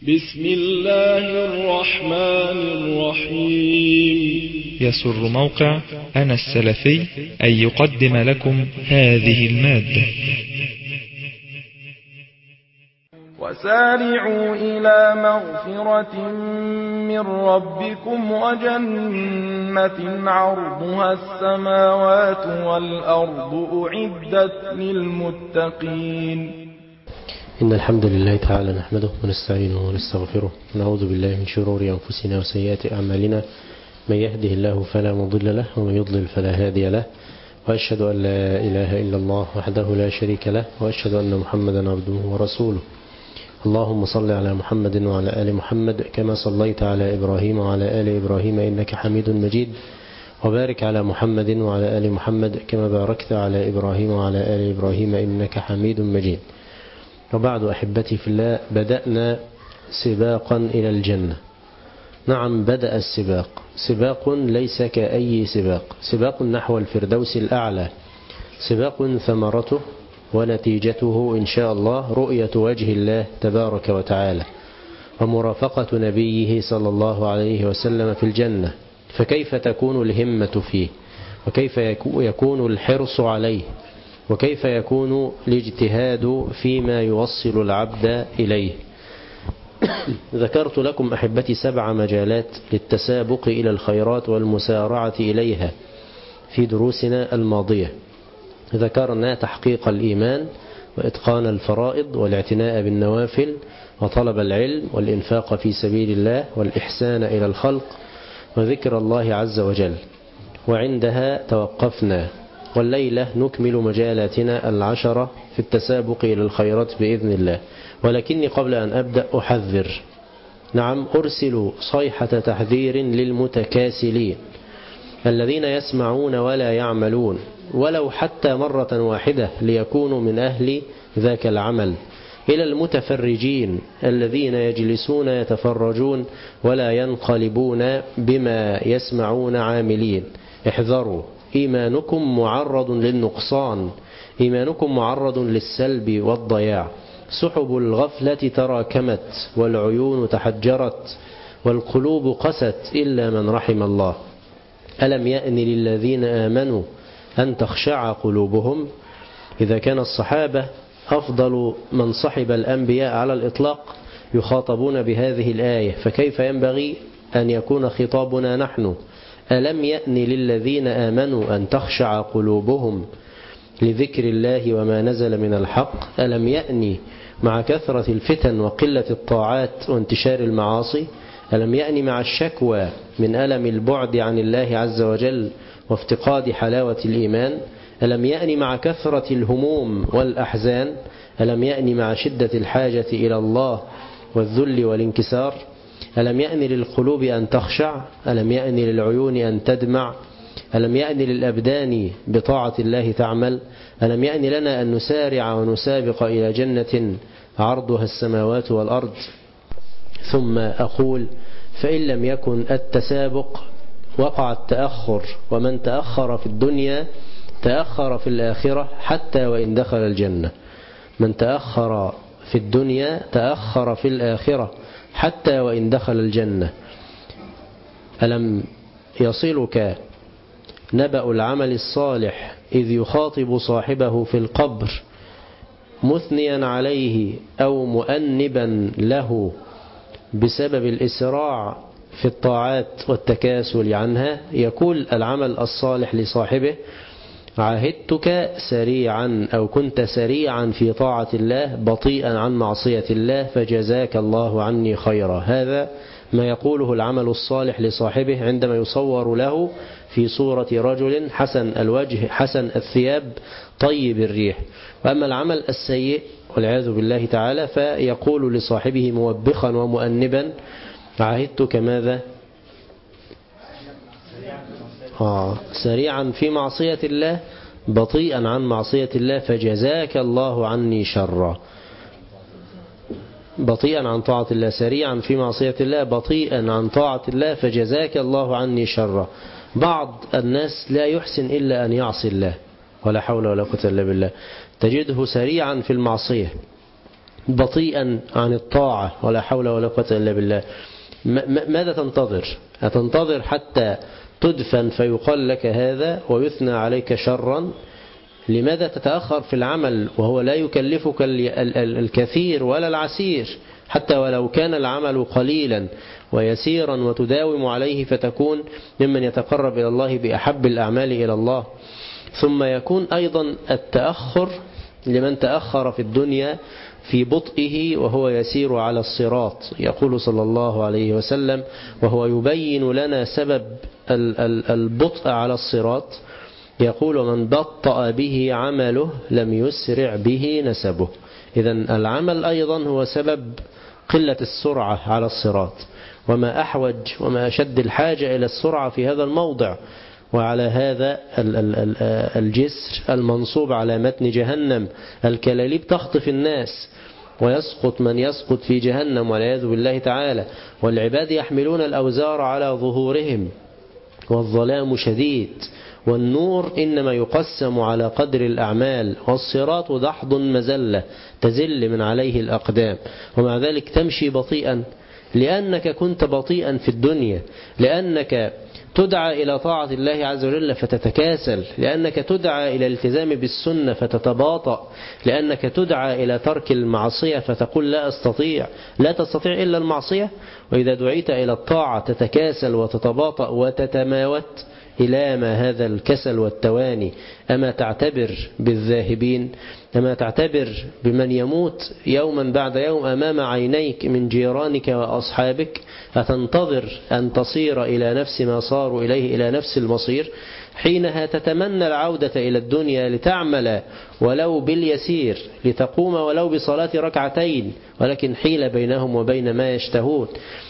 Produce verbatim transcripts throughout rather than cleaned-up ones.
بسم الله الرحمن الرحيم. يسر موقع أنا السلفي أن يقدم لكم هذه المادة. وسارعوا إلى مغفرة من ربكم وجنة عرضها السماوات والأرض أعدت للمتقين. إن الحمد لله تعالى نحمده ونستعينه ونستغفره ونعوذ بالله من شرور أنفسنا وسيئات أعمالنا. من يهده الله فلا مضل له ومن يضلل فلا هادي له، وأشهد أن لا إله إلا الله وحده لا شريك له، وأشهد أن محمدا عبده ورسوله. اللهم صل على محمد وعلى آل محمد كما صليت على إبراهيم وعلى آل إبراهيم إنك حميد مجيد، وبارك على محمد وعلى آل محمد كما باركت على إبراهيم وعلى آل إبراهيم إنك حميد مجيد. وبعد أحبتي في الله، بدأنا سباقا إلى الجنة. نعم، بدأ السباق، سباق ليس كأي سباق، سباق نحو الفردوس الأعلى، سباق ثمرته ونتيجته إن شاء الله رؤية وجه الله تبارك وتعالى ومرافقة نبيه صلى الله عليه وسلم في الجنة. فكيف تكون الهمة فيه، وكيف يكون الحرص عليه، وكيف يكون الاجتهاد فيما يوصل العبد إليه. ذكرت لكم أحبتي سبع مجالات للتسابق إلى الخيرات والمسارعة إليها في دروسنا الماضية. ذكرنا تحقيق الإيمان وإتقان الفرائض والاعتناء بالنوافل وطلب العلم والإنفاق في سبيل الله والإحسان إلى الخلق وذكر الله عز وجل، وعندها توقفنا. والليلة نكمل مجالاتنا العشرة في التسابق إلى الخيرات بإذن الله. ولكني قبل أن أبدأ أحذر، نعم أرسل صيحة تحذير للمتكاسلين الذين يسمعون ولا يعملون ولو حتى مرة واحدة ليكونوا من أهل ذاك العمل، إلى المتفرجين الذين يجلسون يتفرجون ولا ينقلبون بما يسمعون عاملين. احذروا، إيمانكم معرض للنقصان، إيمانكم معرض للسلب والضياع. سحب الغفلة تراكمت والعيون تحجرت والقلوب قست إلا من رحم الله. ألم يأن للذين آمنوا أن تخشع قلوبهم؟ إذا كان الصحابة أفضل من صحب الأنبياء على الإطلاق يخاطبون بهذه الآية، فكيف ينبغي أن يكون خطابنا نحن؟ ألم يأن للذين آمنوا أن تخشع قلوبهم لذكر الله وما نزل من الحق؟ ألم يأن مع كثرة الفتن وقلة الطاعات وانتشار المعاصي؟ ألم يأن مع الشكوى من ألم البعد عن الله عز وجل وافتقاد حلاوة الإيمان؟ ألم يأن مع كثرة الهموم والأحزان؟ ألم يأن مع شدة الحاجة إلى الله والذل والانكسار؟ ألم يأن للقلوب أن تخشع؟ ألم يأن للعيون أن تدمع؟ ألم يأن للأبدان بطاعة الله تعمل؟ ألم يأن لنا أن نسارع ونسابق إلى جنة عرضها السماوات والأرض؟ ثم أقول، فإن لم يكن التسابق وقع التأخر، ومن تأخر في الدنيا تأخر في الآخرة حتى وإن دخل الجنة. من تأخر في الدنيا تأخر في الآخرة حتى وإن دخل الجنة. ألم يصلك نبأ العمل الصالح إذ يخاطب صاحبه في القبر مثنيا عليه أو مؤنبا له بسبب الإسراع في الطاعات والتكاسل عنها؟ يقول العمل الصالح لصاحبه: عاهدتك سريعا أو كنت سريعا في طاعة الله بطيئا عن معصية الله فجزاك الله عني خيرا. هذا ما يقوله العمل الصالح لصاحبه عندما يصور له في صورة رجل حسن الوجه حسن الثياب طيب الريح. وأما العمل السيء والعياذ بالله تعالى فيقول لصاحبه موبخا ومؤنبا: عاهدتك ماذا؟ آه سريعا في معصية الله بطيئا عن معصية الله فجزاك الله عني شرا. بطيئا عن طاعة الله، سريعا في معصية الله، بطيئا عن طاعة الله فجزاك الله عني شرا. بعض الناس لا يحسن إلا أن يعصي الله، ولا حول ولا قوة إلا بالله. تجده سريعا في المعصية بطيئا عن الطاعة ولا حول ولا قوة إلا بالله، ماذا تنتظر؟ أتنتظر حتى تدفن فيقال لك هذا ويثنى عليك شرا؟ لماذا تتأخر في العمل وهو لا يكلفك الكثير ولا العسير، حتى ولو كان العمل قليلا ويسيرا وتداوم عليه فتكون ممن يتقرب إلى الله بأحب الأعمال إلى الله. ثم يكون أيضا التأخر لمن تأخر في الدنيا في بطئه وهو يسير على الصراط. يقول صلى الله عليه وسلم وهو يبين لنا سبب البطء على الصراط، يقول من بطأ به عمله لم يسرع به نسبه. إذن العمل أيضا هو سبب قلة السرعة على الصراط، وما أحوج وما أشد الحاجة إلى السرعة في هذا الموضع. وعلى هذا الجسر المنصوب على متن جهنم الكلاليب تخطف الناس ويسقط من يسقط في جهنم والعياذ بالله تعالى، والعباد يحملون الأوزار على ظهورهم والظلام شديد، والنور إنما يقسم على قدر الأعمال، والصراط دحض مزلة تزل من عليه الأقدام، ومع ذلك تمشي بطيئا لأنك كنت بطيئا في الدنيا، لأنك تدعى إلى طاعة الله عز وجل فتتكاسل، لأنك تدعى إلى الالتزام بالسنة فتتباطأ، لأنك تدعى إلى ترك المعصية فتقول لا أستطيع. لا تستطيع إلا المعصية، وإذا دعيت إلى الطاعة تتكاسل وتتباطأ وتتماوت. إلى ما هذا الكسل والتواني؟ أما تعتبر بالذاهبين؟ أما تعتبر بمن يموت يوما بعد يوم أمام عينيك من جيرانك وأصحابك؟ أتنتظر أن تصير إلى نفس ما صاروا إليه، إلى نفس المصير؟ حينها تتمنى العودة إلى الدنيا لتعمل ولو باليسير، لتقوم ولو بصلاة ركعتين، ولكن حيل بينهم وبين ما يشتهون.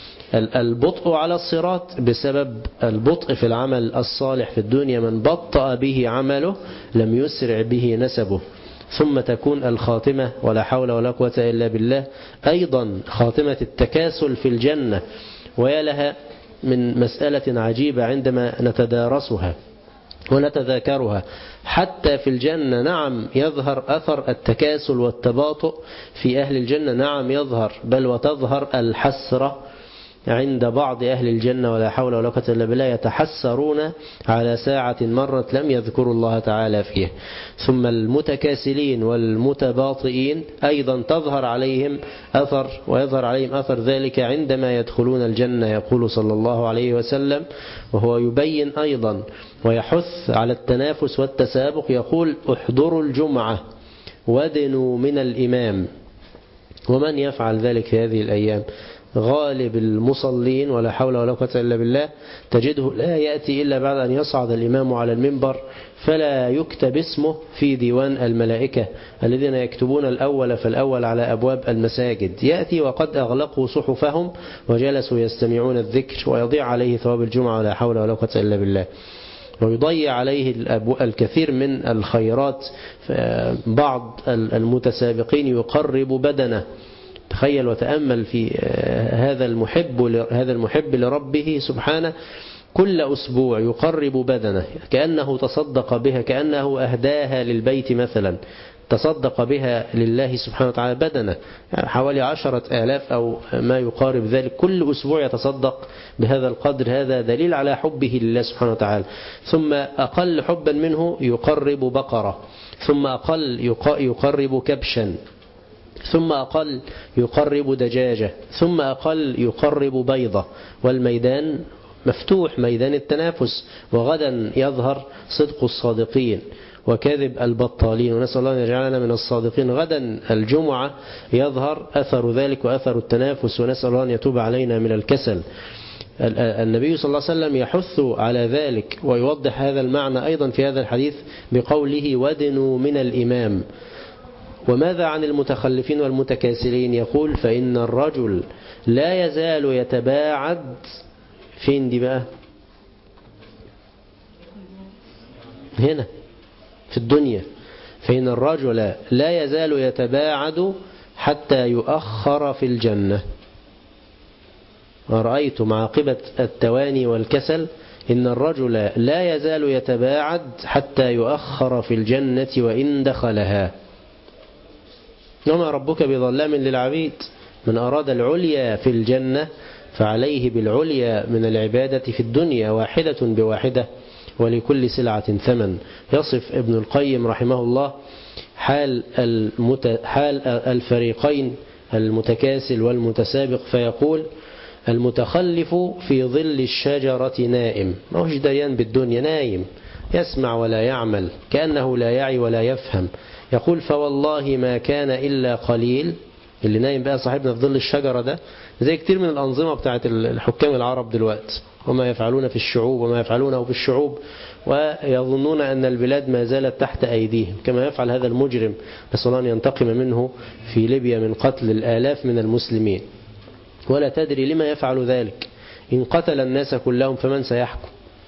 البطء على الصراط بسبب البطء في العمل الصالح في الدنيا. من بطأ به عمله لم يسرع به نسبه. ثم تكون الخاتمة ولا حول ولا قوة إلا بالله أيضا خاتمة التكاسل في الجنة. ويا لها من مسألة عجيبة عندما نتدارسها ونتذاكرها. حتى في الجنة نعم يظهر أثر التكاسل والتباطؤ في أهل الجنة، نعم يظهر، بل وتظهر الحسرة عند بعض أهل الجنة ولا حول ولا قوة إلا بالله، يتحسرون على ساعة مرت لم يذكروا الله تعالى فيها. ثم المتكاسلين والمتباطئين أيضا تظهر عليهم أثر ويظهر عليهم أثر ذلك عندما يدخلون الجنة. يقول صلى الله عليه وسلم وهو يبين أيضا ويحث على التنافس والتسابق، يقول احضروا الجمعة ودنوا من الإمام. ومن يفعل ذلك في هذه الأيام؟ غالب المصلين ولا حول ولا قوة إلا بالله تجده لا يأتي إلا بعد أن يصعد الإمام على المنبر فلا يكتب اسمه في ديوان الملائكة الذين يكتبون الأول فالأول على أبواب المساجد. يأتي وقد أغلقوا صحفهم وجلسوا يستمعون الذكر، ويضيع عليه ثواب الجمعة ولا حول ولا قوة إلا بالله، ويضيع عليه الكثير من الخيرات. بعض المتسابقين يقرب بدنه. تخيل وتأمل في هذا المحب هذا المحب لربه سبحانه، كل أسبوع يقرب بدنه كأنه تصدق بها، كأنه أهداها للبيت مثلا، تصدق بها لله سبحانه وتعالى بدنه حوالي عشرة آلاف أو ما يقارب ذلك، كل أسبوع يتصدق بهذا القدر. هذا دليل على حبه لله سبحانه وتعالى. ثم أقل حبا منه يقرب بقرة، ثم أقل يقرب كبشا، ثم أقل يقرب دجاجة، ثم أقل يقرب بيضة. والميدان مفتوح، ميدان التنافس. وغدا يظهر صدق الصادقين وكذب البطالين، ونسأل الله أن يجعلنا من الصادقين. غدا الجمعة يظهر أثر ذلك وأثر التنافس، ونسأل الله أن يتوب علينا من الكسل. النبي صلى الله عليه وسلم يحث على ذلك ويوضح هذا المعنى أيضا في هذا الحديث بقوله ودنوا من الإمام. وماذا عن المتخلفين والمتكاسلين؟ يقول فإن الرجل لا يزال يتباعد. فين دي بقى؟ هنا في الدنيا. فإن الرجل لا يزال يتباعد حتى يؤخر في الجنة. ورأيتم عاقبة التواني والكسل؟ إن الرجل لا يزال يتباعد حتى يؤخر في الجنة وإن دخلها. وما ربك بظلام للعبيد. من أراد العليا في الجنة فعليه بالعليا من العبادة في الدنيا واحدة بواحدة، ولكل سلعة ثمن. يصف ابن القيم رحمه الله حال, المت... حال الفريقين المتكاسل والمتسابق فيقول: المتخلف في ظل الشجرة نائم، ما هوش ديان بالدنيا، نايم يسمع ولا يعمل كأنه لا يعي ولا يفهم. يقول: فوالله ما كان إلا قليل. اللي نايم بقى صاحبنا في ظل الشجرة ده زي كتير من الأنظمة بتاعت الحكام العرب دلوقتي، وما يفعلون في الشعوب وما يفعلونه في الشعوب، ويظنون أن البلاد ما زالت تحت أيديهم، كما يفعل هذا المجرم نسأل الله أن ينتقم منه في ليبيا من قتل الآلاف من المسلمين. ولا تدري لما يفعل ذلك. إن قتل الناس كلهم فمن سيحكم؟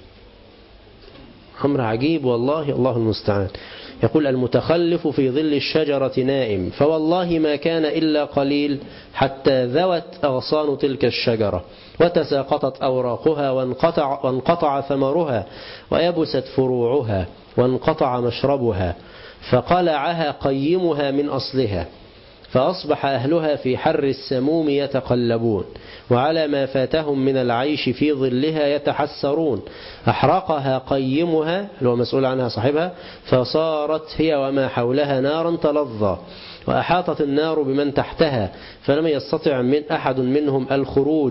أمر عجيب والله، الله المستعان. يقول: المتخلف في ظل الشجرة نائم، فوالله ما كان إلا قليل حتى ذوت أغصان تلك الشجرة وتساقطت أوراقها وانقطع, وانقطع ثمرها ويبست فروعها وانقطع مشربها، فقلعها قيمها من أصلها، فأصبح أهلها في حر السموم يتقلبون، وعلى ما فاتهم من العيش في ظلها يتحسرون. أحرقها قيمها اللي هو مسؤول عنها صاحبها، فصارت هي وما حولها نارا تلظى، وأحاطت النار بمن تحتها، فلم يستطع من أحد منهم الخروج.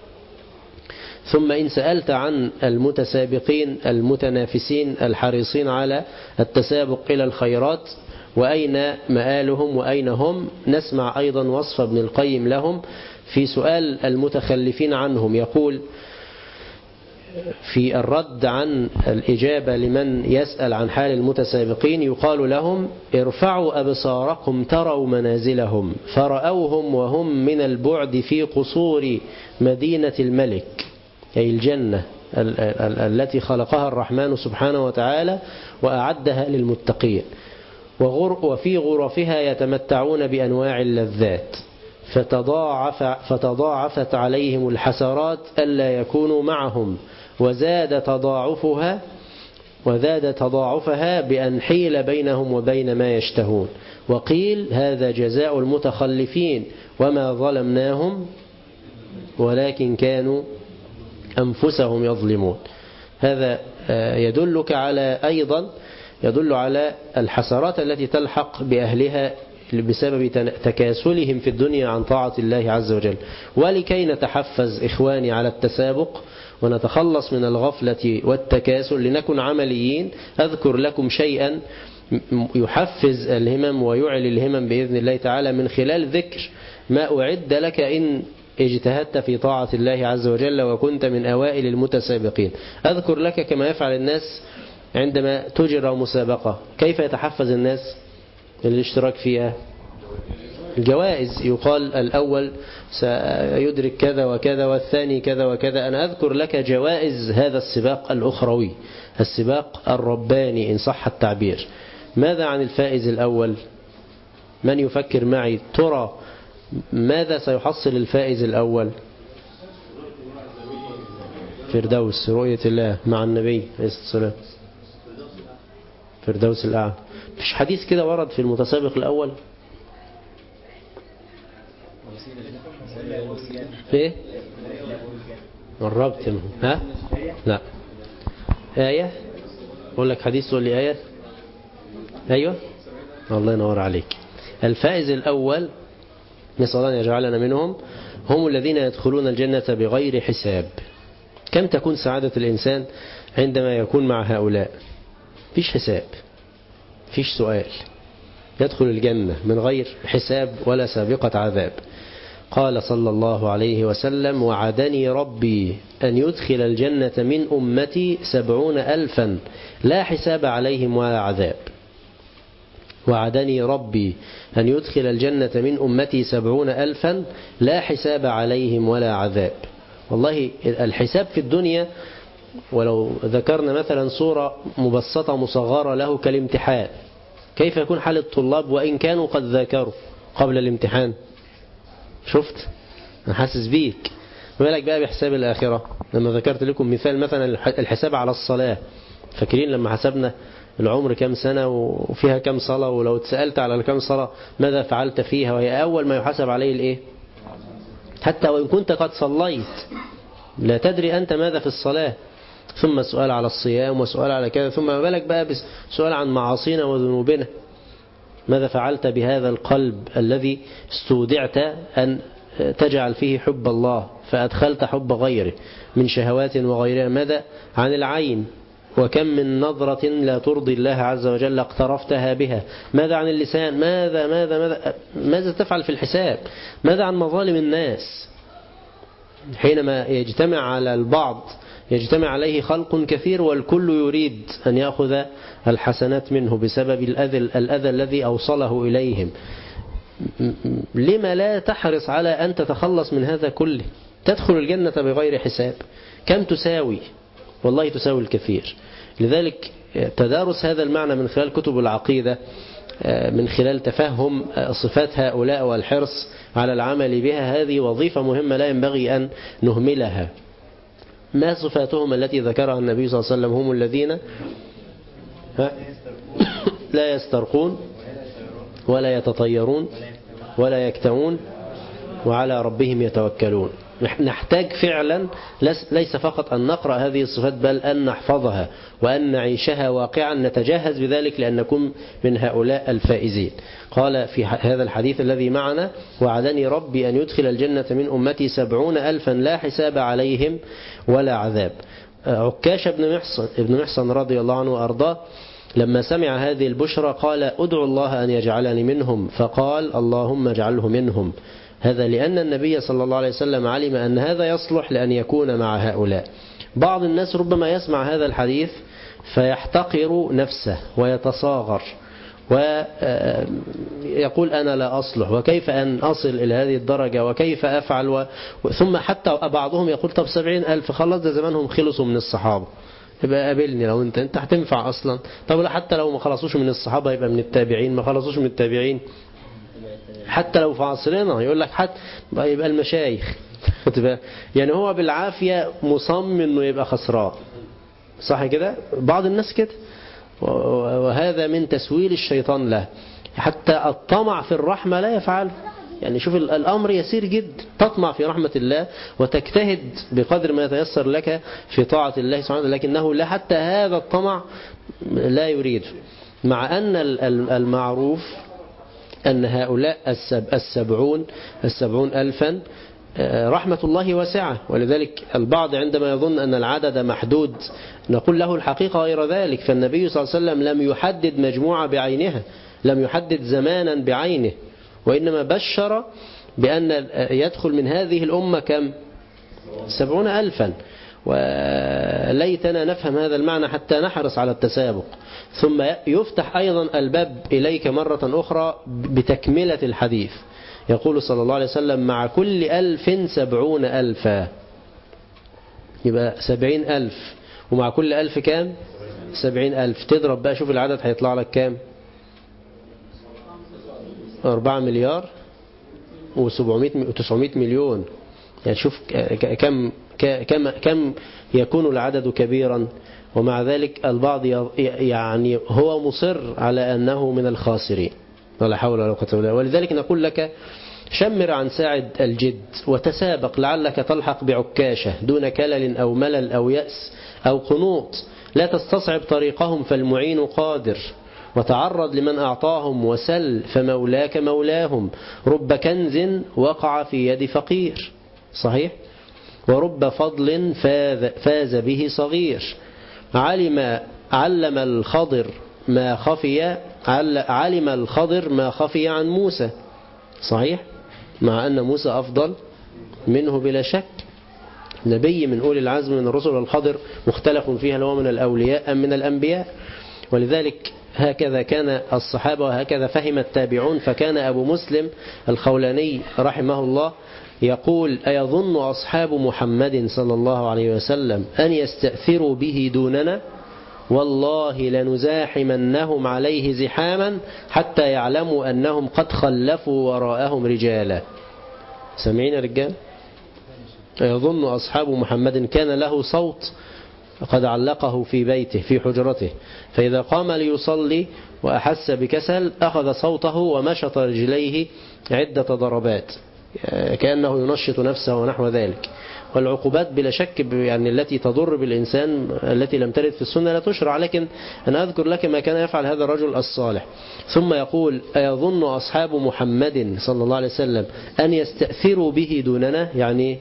ثم إن سألت عن المتسابقين المتنافسين الحريصين على التسابق إلى الخيرات وأين مآلهم وأين هم، نسمع أيضا وصف ابن القيم لهم في سؤال المتخلفين عنهم. يقول في الرد عن الإجابة لمن يسأل عن حال المتسابقين: يقال لهم: ارفعوا أبصاركم تروا منازلهم، فرأوهم وهم من البعد في قصور مدينة الملك، أي الجنة التي خلقها الرحمن سبحانه وتعالى وأعدها للمتقين، وفي غرفها يتمتعون بأنواع اللذات، فتضاعف فتضاعفت عليهم الحسرات ألا يكونوا معهم، وزاد تضاعفها وزاد تضاعفها بأن حيل بينهم وبين ما يشتهون. وقيل: هذا جزاء المتخلفين وما ظلمناهم ولكن كانوا أنفسهم يظلمون. هذا يدلك على أيضا يدل على الحسرات التي تلحق بأهلها بسبب تكاسلهم في الدنيا عن طاعة الله عز وجل. ولكي نتحفز إخواني على التسابق ونتخلص من الغفلة والتكاسل لنكن عمليين، أذكر لكم شيئا يحفز الهمم ويعلي الهمم بإذن الله تعالى من خلال ذكر ما أعد لك إن اجتهدت في طاعة الله عز وجل وكنت من أوائل المتسابقين. أذكر لك كما يفعل الناس عندما تجرى مسابقة، كيف يتحفز الناس للاشتراك فيها؟ الجوائز، يقال الأول سيدرك كذا وكذا والثاني كذا وكذا. أنا أذكر لك جوائز هذا السباق الأخروي، السباق الرباني إن صح التعبير. ماذا عن الفائز الأول؟ من يفكر معي؟ ترى ماذا سيحصل الفائز الأول؟ فردوس، رؤية الله مع النبي عليه الصلاة والسلام، فردوس الأعلى. مش حديث كده ورد في المتسابق الأول؟ في قربت ها؟ لا، آية. أقول لك حديث تقول لي آية. أيوة، الله ينور عليك. الفائز الأول نسأل الله أن يجعلنا منهم، هم الذين يدخلون الجنة بغير حساب. كم تكون سعادة الإنسان عندما يكون مع هؤلاء؟ فيش حساب، فيش سؤال، يدخل الجنة من غير حساب ولا سابقة عذاب. قال صلى الله عليه وسلم: وعدني ربي أن يدخل الجنة من أمتي سبعون ألفا لا حساب عليهم ولا عذاب. وعدني ربي أن يدخل الجنة من أمتي سبعون ألفا لا حساب عليهم ولا عذاب. والله الحساب في الدنيا، ولو ذكرنا مثلا صورة مبسطة مصغرة له كالامتحان، كيف يكون حال الطلاب وإن كانوا قد ذاكروا قبل الامتحان؟ شفت؟ أنا حاسس بيك. ما بالك بقى بحساب الآخرة؟ لما ذكرت لكم مثال مثلا الحساب على الصلاة، فاكرين لما حسبنا العمر كم سنة وفيها كم صلاة، ولو اتسألت على كم صلاة ماذا فعلت فيها، وهي أول ما يحاسب عليه الإيه؟ حتى وإن كنت قد صليت لا تدري أنت ماذا في الصلاة، ثم سؤال على الصيام وسؤال على كذا، ثم ما بالك بقى بسؤال عن معاصينا وذنوبنا. ماذا فعلت بهذا القلب الذي استودعت أن تجعل فيه حب الله فأدخلت حب غيره من شهوات وغيرها؟ ماذا عن العين؟ وكم من نظرة لا ترضي الله عز وجل اقترفتها بها؟ ماذا عن اللسان؟ ماذا ماذا ماذا ماذا تفعل في الحساب؟ ماذا عن مظالم الناس؟ حينما يجتمع على البعض يجتمع عليه خلق كثير والكل يريد أن يأخذ الحسنات منه بسبب الأذى, الأذى الذي أوصله إليهم. لما لا تحرص على أن تتخلص من هذا كله؟ تدخل الجنة بغير حساب. كم تساوي؟ والله تساوي الكثير. لذلك تدارس هذا المعنى من خلال كتب العقيدة، من خلال تفهم صفات هؤلاء والحرص على العمل بها، هذه وظيفة مهمة لا ينبغي أن نهملها. ما صفاتهم التي ذكرها النبي صلى الله عليه وسلم؟ هم الذين لا يسترقون ولا يتطيرون ولا يكتوون وعلى ربهم يتوكلون. نحتاج فعلا ليس فقط أن نقرأ هذه الصفات، بل أن نحفظها وأن نعيشها واقعا، نتجهز بذلك لأن نكون من هؤلاء الفائزين. قال في هذا الحديث الذي معنا: وعدني ربي أن يدخل الجنة من أمتي سبعون ألفا لا حساب عليهم ولا عذاب. عكاش بن محصن, ابن محصن رضي الله عنه وأرضاه لما سمع هذه البشرى قال: أدعو الله أن يجعلني منهم، فقال: اللهم اجعله منهم. هذا لأن النبي صلى الله عليه وسلم علم أن هذا يصلح لأن يكون مع هؤلاء. بعض الناس ربما يسمع هذا الحديث فيحتقر نفسه ويتصاغر ويقول: أنا لا أصلح، وكيف أن أصل إلى هذه الدرجة، وكيف أفعل و... ثم حتى بعضهم يقول: طب سبعين ألف خلاص، ده زمانهم خلصوا من الصحابة، يبقى قابلني لو أنت أنت هتنفع أصلا. طب لا، حتى لو ما خلصوش من الصحابة يبقى من التابعين، ما خلصوش من التابعين حتى لو في عصرنا يقول لك حتى يبقى المشايخ. يعني هو بالعافية مصمم انه يبقى خسران، صح كده؟ بعض الناس كده، وهذا من تسويل الشيطان له. حتى الطمع في الرحمة لا يفعله. يعني شوف الأمر يسير جدا، تطمع في رحمة الله وتجتهد بقدر ما يتيسر لك في طاعة الله سبحانه وتعالى، لكنه لا، حتى هذا الطمع لا يريده. مع أن المعروف أن هؤلاء السبعون السبعون ألفا رحمة الله واسعة، ولذلك البعض عندما يظن أن العدد محدود نقول له الحقيقة غير ذلك. فالنبي صلى الله عليه وسلم لم يحدد مجموعة بعينها، لم يحدد زمانا بعينه، وإنما بشر بأن يدخل من هذه الأمة كم؟ سبعون ألفا. وليتنا نفهم هذا المعنى حتى نحرص على التسابق. ثم يفتح أيضا الباب إليك مرة أخرى بتكملة الحديث. يقول صلى الله عليه وسلم: مع كل ألف سبعون ألفا، يبقى سبعين ألف، ومع كل ألف كام؟ سبعين ألف. تضرب بقى، شوف العدد هيطلع لك كام؟ أربعة مليار وتسعمائة مليون. يعني شوف كم كم كم يكون العدد كبيرا، ومع ذلك البعض يعني هو مصر على أنه من الخاسرين، ولا حول ولا قوة إلا بالله. ولذلك نقول لك: شمر عن ساعد الجد وتسابق، لعلك تلحق بعكاشة دون كلل أو ملل أو يأس أو قنوط. لا تستصعب طريقهم فالمعين قادر، وتعرض لمن أعطاهم وسل فمولاك مولاهم. رب كنز وقع في يد فقير، صحيح، ورب فضل فاز, فاز به صغير. علم علم الخضر ما خفي علم الخضر ما خفي عن موسى، صحيح، مع أن موسى أفضل منه بلا شك. نبي من أولي العزم من الرسل، والخضر مختلف فيها هل هو من الأولياء أم من الأنبياء. ولذلك هكذا كان الصحابة وهكذا فهم التابعون. فكان أبو مسلم الخولاني رحمه الله يقول: أيظن أصحاب محمد صلى الله عليه وسلم أن يستأثروا به دوننا؟ والله لنزاحمنهم عليه زحاما حتى يعلموا أنهم قد خلفوا وراءهم رجالا. سمعين رجال؟ أيظن أصحاب محمد كان له صوت قد علقه في بيته في حجرته، فإذا قام ليصلي وأحس بكسل أخذ صوته ومشط رجليه عدة ضربات كأنه ينشط نفسه ونحو ذلك. والعقوبات بلا شك يعني التي تضر بالإنسان التي لم ترد في السنة لا تشرع، لكن أنا أذكر لك ما كان يفعل هذا الرجل الصالح. ثم يقول: أيظن أصحاب محمد صلى الله عليه وسلم أن يستأثروا به دوننا؟ يعني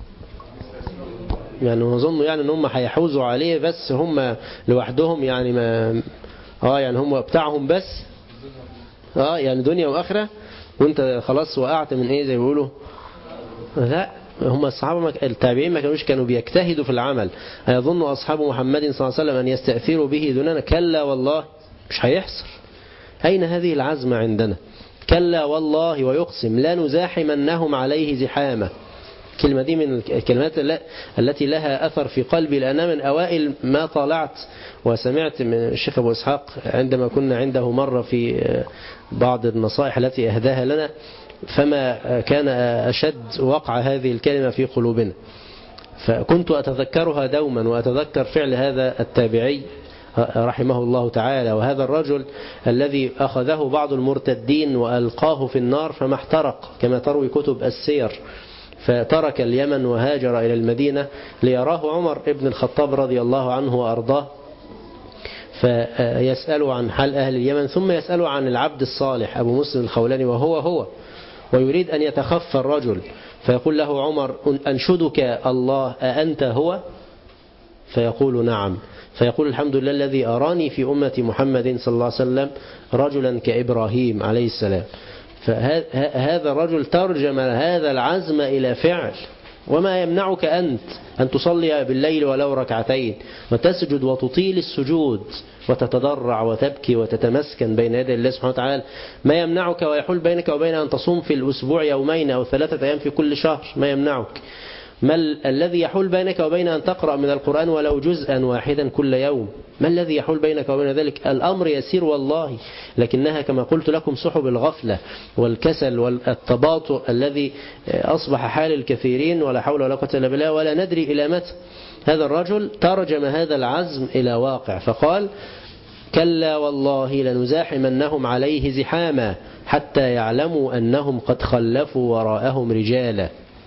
يعني يظنوا يعني أن هم هيحوزوا عليه بس هم لوحدهم، يعني ما آه يعني هم بتاعهم بس آه يعني دنيا وآخرة، وانت خلاص وقعت من ايه زي بيقولوا. لا، هم الصحابة التابعين ما كانوش كانوا بيجتهدوا في العمل. أيظن أصحاب محمد صلى الله عليه وسلم أن يستأثروا به دوننا؟ كلا والله مش هيحصل. أين هذه العزمة عندنا؟ كلا والله ويقسم لا نزاحمنهم عليه زحامة. الكلمة دي من الكلمات التي لها أثر في قلبي، لأنها من أوائل ما طالعت وسمعت من الشيخ أبو إسحاق عندما كنا عنده مرة في بعض النصائح التي أهداها لنا، فما كان أشد وقع هذه الكلمة في قلوبنا. فكنت أتذكرها دوما، وأتذكر فعل هذا التابعي رحمه الله تعالى، وهذا الرجل الذي أخذه بعض المرتدين وألقاه في النار فما احترق كما تروي كتب السير، فترك اليمن وهاجر إلى المدينة ليراه عمر ابن الخطاب رضي الله عنه وأرضاه، فيسأله عن حال أهل اليمن، ثم يسأله عن العبد الصالح أبو مسلم الخولاني وهو هو، ويريد أن يتخفى الرجل، فيقول له عمر: أنشدك الله أأنت هو؟ فيقول: نعم. فيقول: الحمد لله الذي أراني في أمة محمد صلى الله عليه وسلم رجلا كإبراهيم عليه السلام. فهذا الرجل ترجم هذا العزم إلى فعل. وما يمنعك أنت أن تصلي بالليل ولو ركعتين وتسجد وتطيل السجود وتتضرع وتبكي وتتمسكن بين يدي الله سبحانه وتعالى؟ ما يمنعك ويحول بينك وبين أن تصوم في الأسبوع يومين أو ثلاثة أيام في كل شهر؟ ما يمنعك؟ ما الذي يحول بينك وبين أن تقرأ من القرآن ولو جزءا واحدا كل يوم؟ ما الذي يحول بينك وبين ذلك؟ الأمر يسير والله، لكنها كما قلت لكم سحب الغفلة والكسل والتباطؤ الذي أصبح حال الكثيرين، ولا حول ولا قوة إلا بالله، ولا ندري إلى متى. هذا الرجل ترجم هذا العزم إلى واقع، فقال: كلا والله لنزاحمنهم عليه زحاما حتى يعلموا أنهم قد خلفوا وراءهم رجالا.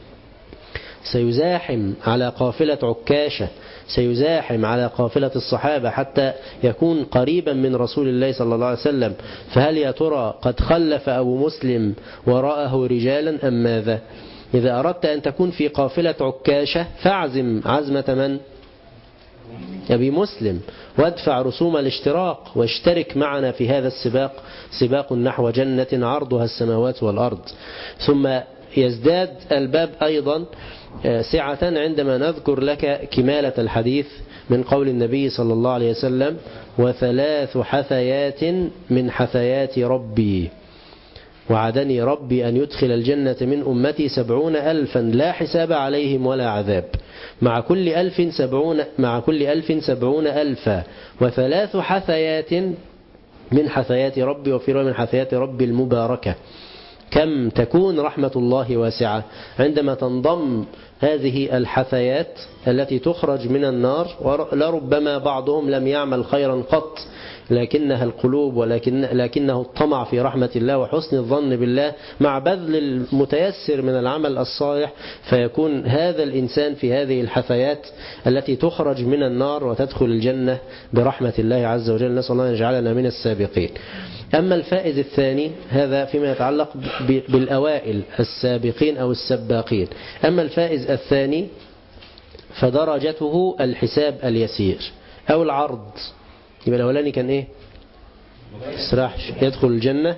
سيزاحم على قافلة عكاشة، سيزاحم على قافلة الصحابة حتى يكون قريبا من رسول الله صلى الله عليه وسلم. فهل يا ترى قد خلف أبو مسلم وراءه رجالا أم ماذا؟ إذا أردت أن تكون في قافلة عكاشة فاعزم عزمة من؟ أبي مسلم، وادفع رسوم الاشتراك واشترك معنا في هذا السباق، سباق نحو جنة عرضها السماوات والأرض. ثم يزداد الباب أيضا سعة عندما نذكر لك كمالة الحديث من قول النبي صلى الله عليه وسلم: وثلاث حثيات من حثيات ربي وعدني ربي أن يدخل الجنة من أمتي سبعون ألفا لا حساب عليهم ولا عذاب، مع كل ألف سبعون مع كل ألف سبعون ألفا، وثلاث حثيات من حثيات ربي، وفي رواية من حثيات ربي المباركة. كم تكون رحمة الله واسعة عندما تنضم هذه الحثيات التي تخرج من النار، ولربما بعضهم لم يعمل خيرا قط، لكنها القلوب ولكن لكنه الطمع في رحمة الله وحسن الظن بالله مع بذل المتيسر من العمل الصالح، فيكون هذا الإنسان في هذه الحثيات التي تخرج من النار وتدخل الجنة برحمة الله عز وجل. نسأل الله أن يجعلنا من السابقين. أما الفائز الثاني هذا فيما يتعلق بالأوائل السابقين أو السباقين. أما الفائز الثاني فدرجته الحساب اليسير أو العرض. يبقى الأولاني كان إيه؟ اسرحش يدخل الجنة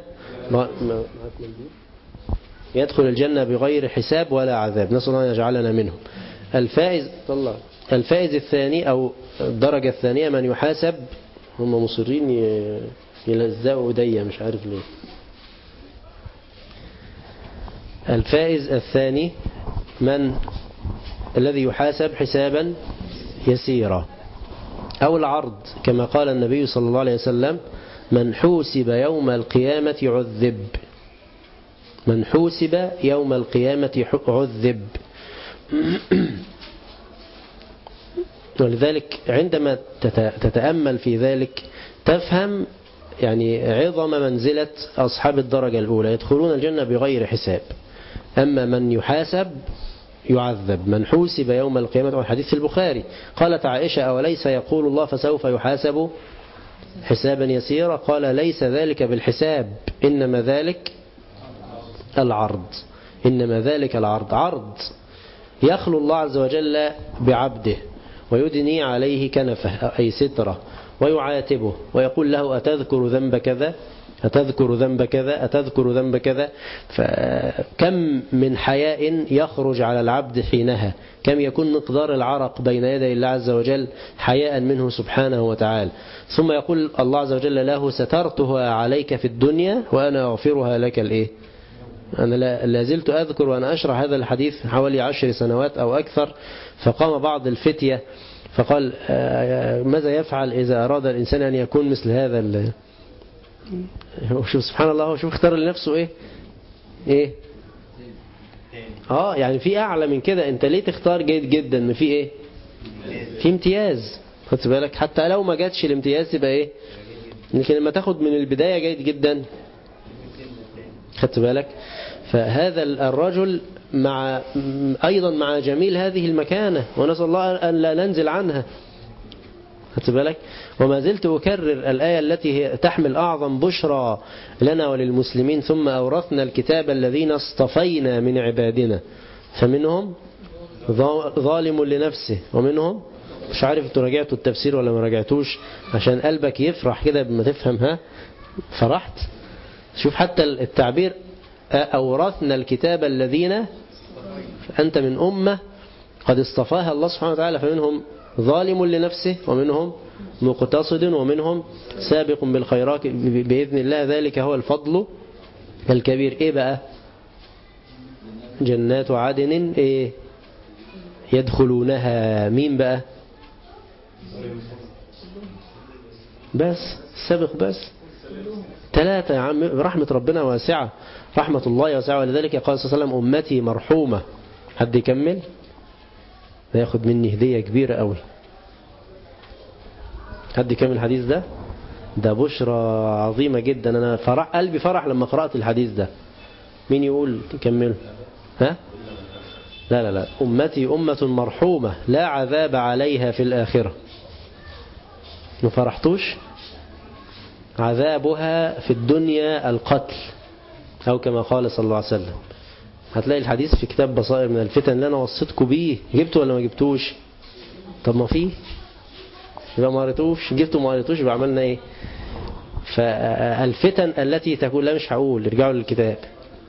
يدخل الجنة بغير حساب ولا عذاب، نسأل الله أن يجعلنا منهم. الفائز طلع الفائز الثاني أو الدرجة الثانية من يحاسب، هم مصرين يلزقوا ايديا مش عارف ليه. الفائز الثاني من الذي يحاسب حسابا يسيرا أو العرض، كما قال النبي صلى الله عليه وسلم: من حوسب يوم القيامة عذب من حوسب يوم القيامة عذب. ولذلك عندما تتأمل في ذلك تفهم يعني عظم منزلة أصحاب الدرجة الأولى، يدخلون الجنة بغير حساب. أما من يحاسب يعذب، من حوسب يوم القيامة، والحديث في البخاري قالت عائشة: أوليس يقول الله فسوف يحاسب حسابا يسيرا؟ قال: ليس ذلك بالحساب، إنما ذلك العرض، إنما ذلك العرض. عرض يخلو الله عز وجل بعبده ويدني عليه كنفه أي ستره ويعاتبه ويقول له: أتذكر ذنب كذا، أتذكر ذنب كذا، أتذكر ذنب كذا. فكم من حياء يخرج على العبد حينها، كم يكون مقدار العرق بين يدي الله عز وجل حياء منه سبحانه وتعالى. ثم يقول الله عز وجل له: سترتها عليك في الدنيا وأنا أغفرها لك الإيه؟ أنا لا زلت أذكر وأنا أشرح هذا الحديث حوالي عشر سنوات أو أكثر، فقام بعض الفتية فقال: ماذا يفعل إذا أراد الإنسان أن يكون مثل هذا؟ شوف سبحان الله، شوف اختار لنفسه إيه إيه آه يعني في أعلى من كده. أنت ليه تختار جيد جدا؟ ما في إيه، في امتياز. خدت بالك؟ حتى لو ما جاتش الامتياز تبقى إيه، لكن لما تاخد من البداية جيد جدا. خدت بالك؟ فهذا الرجل مع أيضا مع جميل هذه المكانة، ونسأل الله أن لا ننزل عنها. خدت بالك؟ وما زلت أكرر الآية التي هي تحمل أعظم بشرى لنا وللمسلمين: ثم أورثنا الكتاب الذين اصطفينا من عبادنا فمنهم ظالم لنفسه ومنهم، مش عارف انتوا راجعتوا التفسير ولا ما راجعتوش عشان قلبك يفرح كده بما تفهم. ها فرحت؟ شوف حتى التعبير: أورثنا الكتاب الذين، أنت من أمة قد اصطفاها الله سبحانه وتعالى، فمنهم ظالم لنفسه ومنهم مقتصد ومنهم سابق بالخيرات بإذن الله، ذلك هو الفضل الكبير. إيه بقى؟ جنات عدن إيه يدخلونها. مين بقى؟ بس سابق بس ثلاثة يا عم. رحمة ربنا واسعة، رحمة الله واسعة، ولذلك قال صلى الله عليه وسلم: أمتي مرحومة. حد يكمل؟ ياخد مني هدية كبيرة قوي. حد يكمل الحديث ده؟ ده بشرى عظيمة جدا. أنا فرح قلبي فرح لما قرأت الحديث ده. مين يقول تكمله؟ ها؟ لا لا لا، أمتي أمة مرحومة لا عذاب عليها في الآخرة. ما فرحتوش؟ عذابها في الدنيا القتل، أو كما قال صلى الله عليه وسلم. هتلاقي الحديث في كتاب بصائر من الفتن اللي أنا وصيتكم بيه. جبتوا ولا ما جبتوش؟ طب ما فيه، يبقى ما قريتوش. جبتوا ما قريتوش، يبقى عملنا إيه؟ فالفتن التي تكون، لا مش هقول، ارجعوا للكتاب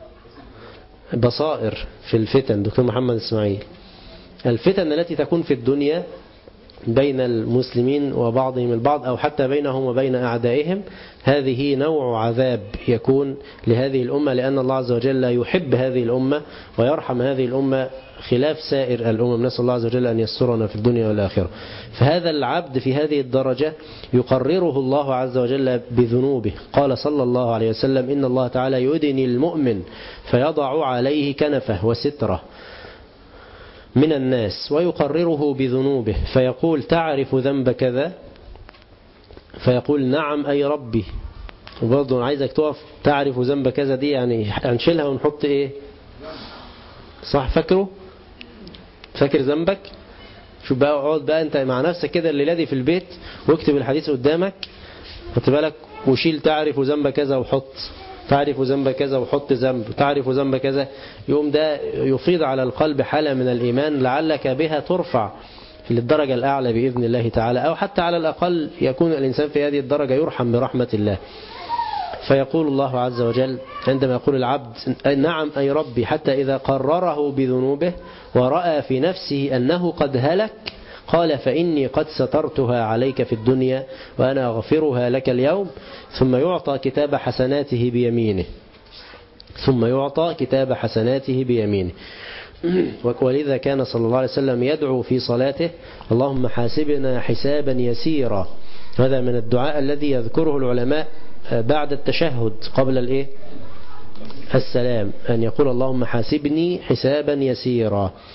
بصائر في الفتن دكتور محمد إسماعيل. الفتن التي تكون في الدنيا بين المسلمين وبعضهم البعض، أو حتى بينهم وبين أعدائهم، هذه نوع عذاب يكون لهذه الأمة، لأن الله عز وجل يحب هذه الأمة ويرحم هذه الأمة خلاف سائر الأمم. نسأل الله عز وجل أن يسترنا في الدنيا والآخرة. فهذا العبد في هذه الدرجة يقرره الله عز وجل بذنوبه. قال صلى الله عليه وسلم: إن الله تعالى يدني المؤمن فيضع عليه كنفه وستره من الناس ويقرره بذنوبه، فيقول: تعرف ذنب كذا؟ فيقول: نعم أي ربي. وبرضه عايزك تقف، تعرف ذنب كذا دي يعني هنشيلها ونحط ايه؟ صح؟ فاكره؟ فاكر ذنبك؟ شوف بقى، اقعد بقى انت مع نفسك كده الليلة دي في البيت واكتب الحديث قدامك، خد بالك، وشيل تعرف ذنب كذا وحط تعرف ذنب كذا وحط ذنب تعرف ذنب كذا. يوم ده يفيض على القلب حالة من الإيمان لعلك بها ترفع للدرجة الأعلى بإذن الله تعالى، أو حتى على الأقل يكون الإنسان في هذه الدرجة يرحم برحمة الله. فيقول الله عز وجل عندما يقول العبد: نعم أي ربي، حتى إذا قرره بذنوبه ورأى في نفسه أنه قد هلك قال: فإني قد سترتها عليك في الدنيا وأنا أغفرها لك اليوم. ثم يعطى كتاب حسناته بيمينه ثم يعطى كتاب حسناته بيمينه ولذا كان صلى الله عليه وسلم يدعو في صلاته: اللهم حاسبنا حسابا يسيرا. هذا من الدعاء الذي يذكره العلماء بعد التشهد قبل الايه؟ السلام، أن يقول: اللهم حاسبني حسابا يسيرا.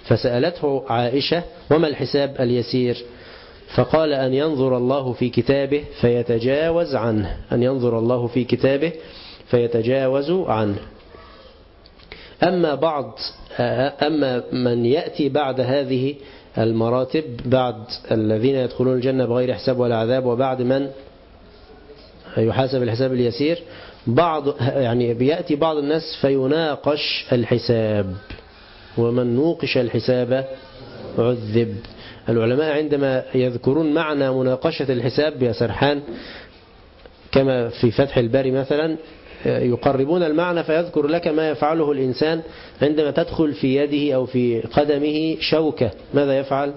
فسألته عائشة وما الحساب اليسير؟ فقال أن ينظر الله في كتابه فيتجاوز عنه، أن ينظر الله في كتابه فيتجاوز عنه. أما بعض أما من يأتي بعد هذه المراتب، بعد الذين يدخلون الجنة بغير حساب ولا عذاب، وبعد من يحاسب الحساب اليسير، بعض يعني بيأتي بعض الناس فيناقش الحساب، ومن نوقش الحساب عذب. العلماء عندما يذكرون معنى مناقشة الحساب يا سرحان كما في فتح الباري مثلا، يقربون المعنى فيذكر لك ما يفعله الإنسان عندما تدخل في يده أو في قدمه شوكة، ماذا يفعل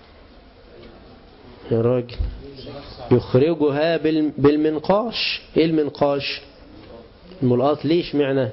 يا راجل؟ يخرجها بالمنقاش. إيه المنقاش؟ الملقاط. ليش معنى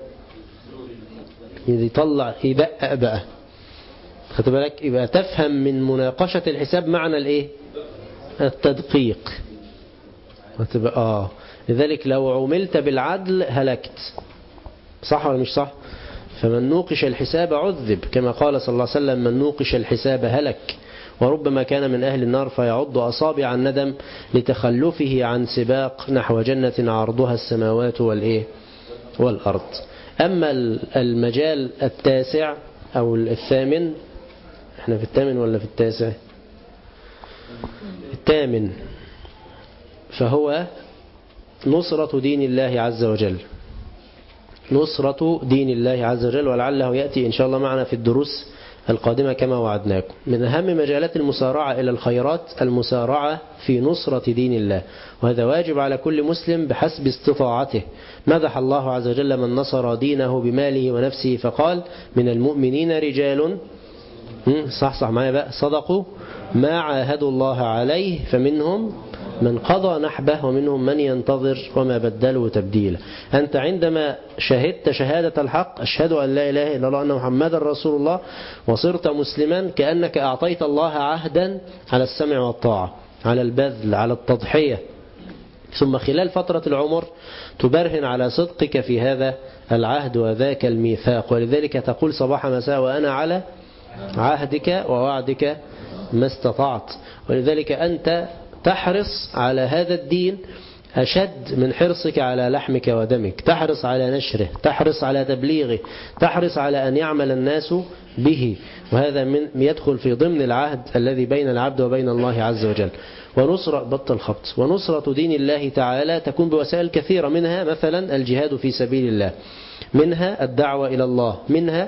يطلع يدقق بقى؟ خد بالك، يبقى تفهم من مناقشة الحساب معنى الايه؟ التدقيق. وتبقى اه لذلك لو عملت بالعدل هلكت، صح ولا مش صح؟ فمن نوقش الحساب عذب، كما قال صلى الله عليه وسلم من نوقش الحساب هلك. وربما كان من أهل النار فيعض أصابع الندم لتخلفه عن سباق نحو جنة عرضها السماوات والإيه والأرض. أما المجال التاسع أو الثامن، احنا في الثامن ولا في التاسع؟ الثامن، فهو نصرة دين الله عز وجل. نصرة دين الله عز وجل، ولعله يأتي إن شاء الله معنا في الدروس القادمة كما وعدناكم. من أهم مجالات المسارعة إلى الخيرات المسارعة في نصرة دين الله، وهذا واجب على كل مسلم بحسب استطاعته. مدح الله عز وجل من نصر دينه بماله ونفسه فقال من المؤمنين رجال صح صح معايا بقى صدقوا ما عاهدوا الله عليه فمنهم من قضى نحبه ومنهم من ينتظر وما بدلوا تبديلا. أنت عندما شهدت شهادة الحق أشهد أن لا إله إلا الله أن محمد رسول الله وصرت مسلما، كأنك أعطيت الله عهدا على السمع والطاعة، على البذل، على التضحية، ثم خلال فترة العمر تبرهن على صدقك في هذا العهد وذاك الميثاق. ولذلك تقول صباح مساء وأنا على عهدك ووعدك ما استطعت. ولذلك أنت تحرص على هذا الدين أشد من حرصك على لحمك ودمك، تحرص على نشره، تحرص على تبليغه، تحرص على أن يعمل الناس به، وهذا من يدخل في ضمن العهد الذي بين العبد وبين الله عز وجل. ونصرة بطل خبط ونصرة دين الله تعالى تكون بوسائل كثيرة، منها مثلا الجهاد في سبيل الله، منها الدعوة إلى الله، منها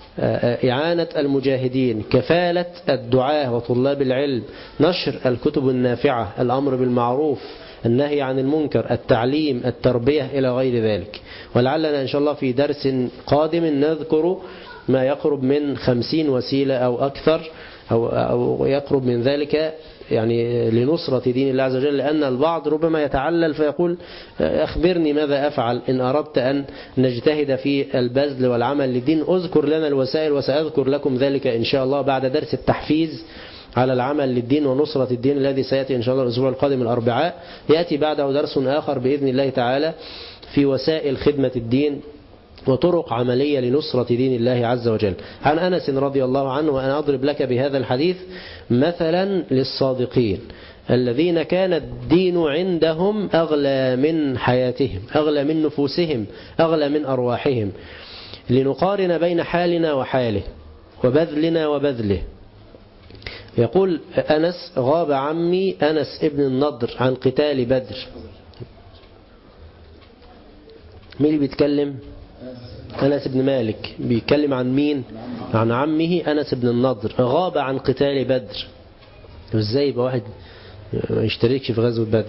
إعانة المجاهدين، كفالة الدعاة وطلاب العلم، نشر الكتب النافعة، الأمر بالمعروف، النهي عن المنكر، التعليم، التربية إلى غير ذلك. ولعلنا إن شاء الله في درس قادم نذكر ما يقرب من خمسين وسيلة أو أكثر أو, أو يقرب من ذلك يعني لنصرة دين الله عز وجل. لأن البعض ربما يتعلل فيقول أخبرني ماذا أفعل إن أردت أن نجتهد في البذل والعمل للدين، أذكر لنا الوسائل وسأذكر لكم ذلك إن شاء الله بعد درس التحفيز على العمل للدين ونصرة الدين الذي سيأتي إن شاء الله الأسبوع القادم الأربعاء. يأتي بعده درس آخر بإذن الله تعالى في وسائل خدمة الدين وطرق عملية لنصرة دين الله عز وجل. عن أنس رضي الله عنه، وأنا أضرب لك بهذا الحديث مثلا للصادقين الذين كان الدين عندهم أغلى من حياتهم، أغلى من نفوسهم، أغلى من أرواحهم، لنقارن بين حالنا وحاله وبذلنا وبذله. يقول أنس غاب عمي أنس ابن النضر عن قتال بدر. مين اللي بيتكلم؟ أنس بن مالك بيتكلم عن مين؟ عن عمه أنس بن النضر. غاب عن قتال بدر. ازاي يبقى واحد ما يشتركش في غزوة بدر؟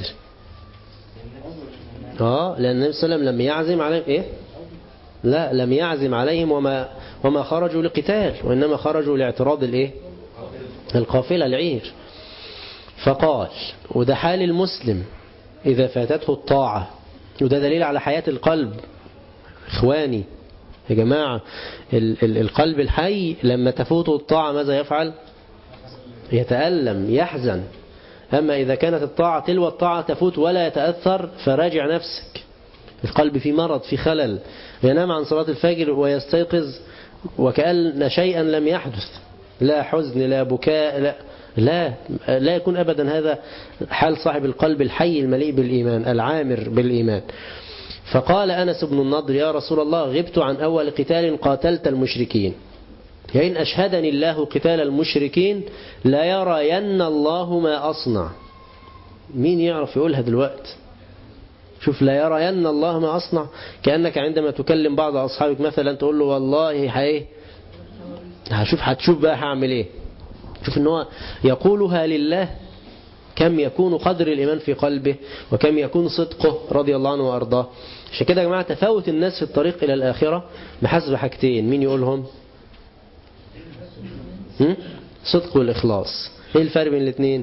اه لأن النبي صلى الله عليه وسلم لم يعزم عليهم ايه؟ لا لم يعزم عليهم وما وما خرجوا لقتال، وإنما خرجوا لاعتراض الايه؟ القافلة العير. فقال، وده حال المسلم إذا فاتته الطاعة، وده دليل على حياة القلب. إخواني يا جماعة، القلب الحي لما تفوته الطاعة ماذا يفعل؟ يتألم، يحزن. أما إذا كانت الطاعة تلو الطاعة تفوت ولا يتأثر فراجع نفسك. القلب في مرض، في خلل، ينام عن صلاة الفجر ويستيقظ وكأن شيئا لم يحدث. لا حزن لا بكاء لا لا, لا يكون أبدا هذا حال صاحب القلب الحي المليء بالإيمان العامر بالإيمان. فقال أنس بن النضر يا رسول الله غبت عن أول قتال قاتلت المشركين، يعني أشهدني الله قتال المشركين لا يرين الله ما أصنع. مين يعرف يقولها دلوقتي؟ شوف لا يرين الله ما أصنع، كأنك عندما تكلم بعض أصحابك مثلا تقول له والله حقيقي هشوف هتشوف بقى هعمل ايه. شوف ان هو يقولها لله، كم يكون قدر الإيمان في قلبه وكم يكون صدقه رضي الله عنه وأرضاه. عشان كده يا جماعة تفاوت الناس في الطريق إلى الآخرة بحسب حاجتين، مين يقولهم؟ هم؟ صدق والإخلاص. ايه الفرق بين الاثنين؟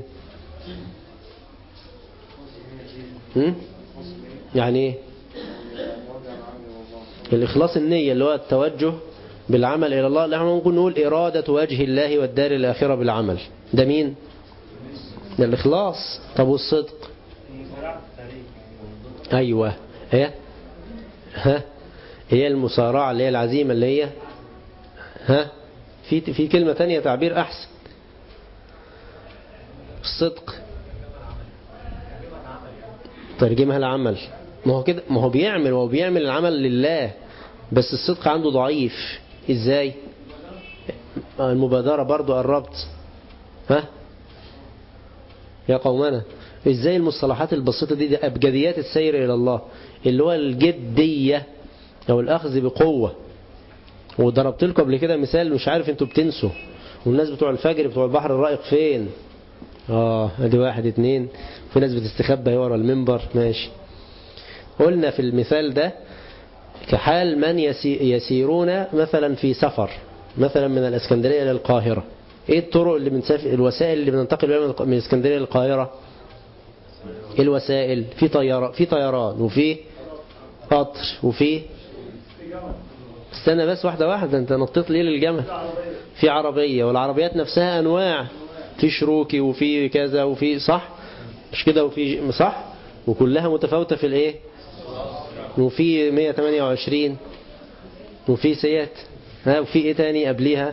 هم؟ يعني ايه؟ الإخلاص النية اللي هو التوجه بالعمل إلى الله، اللي احنا ممكن نقول إرادة وجه الله والدار الآخرة بالعمل، ده مين؟ ده الإخلاص. طب والصدق؟ أيوة هي ها هي المسارعة اللي هي العزيمة اللي هي ها في في كلمة تانية تعبير أحسن. الصدق ترجمها العمل. ما هو كده، ما هو بيعمل وهو بيعمل العمل لله، بس الصدق عنده ضعيف. ازاي؟ المبادرة برضو قربت. ها يا قومنا، ازاي المصطلحات البسيطة دي, دي أبجديات السير إلى الله، اللي هو الجدية أو الأخذ بقوة. وضربت لكم قبل كده مثال، مش عارف انتوا بتنسوا، والناس بتوع الفجر بتوع البحر الرائق فين؟ اه ادي واحد اتنين، في ناس بتستخبى ورا المنبر. ماشي. قلنا في المثال ده كحال من يسيرون مثلا في سفر، مثلا من الاسكندرية إلى القاهرة. ايه الطرق اللي بنسافر، الوسائل اللي بننتقل بها من الاسكندرية للقاهرة؟ الوسائل في طيران، في طيران وفي قطر وفي استنى بس واحدة واحدة، انت نطيت ليه للجمل؟ في عربية، والعربيات نفسها انواع، في شروكي وفي كذا وفي صح مش كده، وفي صح، وكلها متفاوتة في الايه، وفي مية وتمانية وعشرين وفي سيات، ها وفي ايه تاني قبليها،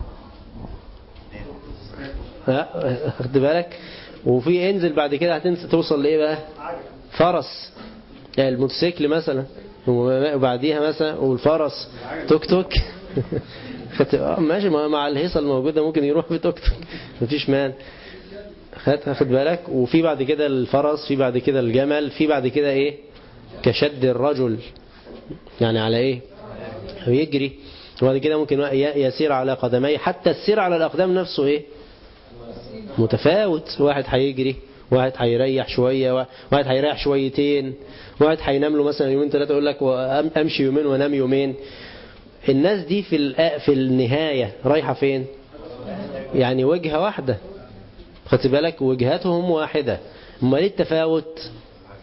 ها خد بالك، وفي انزل بعد كده هتنسى توصل لايه بقى؟ فرس، يعني الموتوسيكل مثلا، وبعديها مثلا والفرس توك توك ماشي، مع الهيصة الموجودة ممكن يروح في توك توك مفيش مان، خد بالك. وفي بعد كده الفرس، في بعد كده الجمل، في بعد كده ايه؟ كشد الرجل، يعني على ايه؟ يجري. وبعد كده ممكن يسير على قدميه، حتى السير على الأقدام نفسه ايه؟ متفاوت. واحد هيجري، واحد هيريح شوية، واحد هيريح شويتين، واحد هينام له مثلا يومين ثلاثة يقول لك امشي يومين وانام يومين. الناس دي في في النهاية رايحة فين؟ يعني وجهة واحدة، خدت بالك، وجهاتهم واحدة. امال ايه التفاوت؟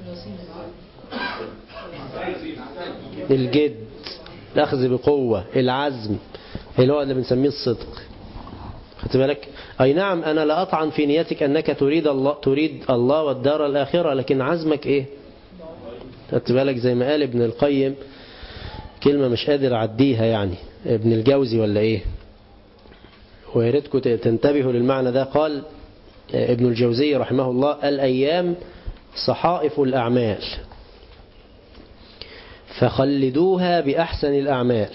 الجد، الاخذ بقوة، العزم، اللي هو اللي بنسميه الصدق. خدت بالك؟ اي نعم انا لا اطعن في نيتك انك تريد الله، تريد الله والدار الاخرة، لكن عزمك ايه؟ خدت بالك؟ زي ما قال ابن القيم كلمة مش قادر اعديها، يعني ابن الجوزي ولا ايه، ويا ريتكم تنتبهوا للمعنى ده. قال ابن الجوزي رحمه الله الايام صحائف الاعمال فخلدوها باحسن الاعمال.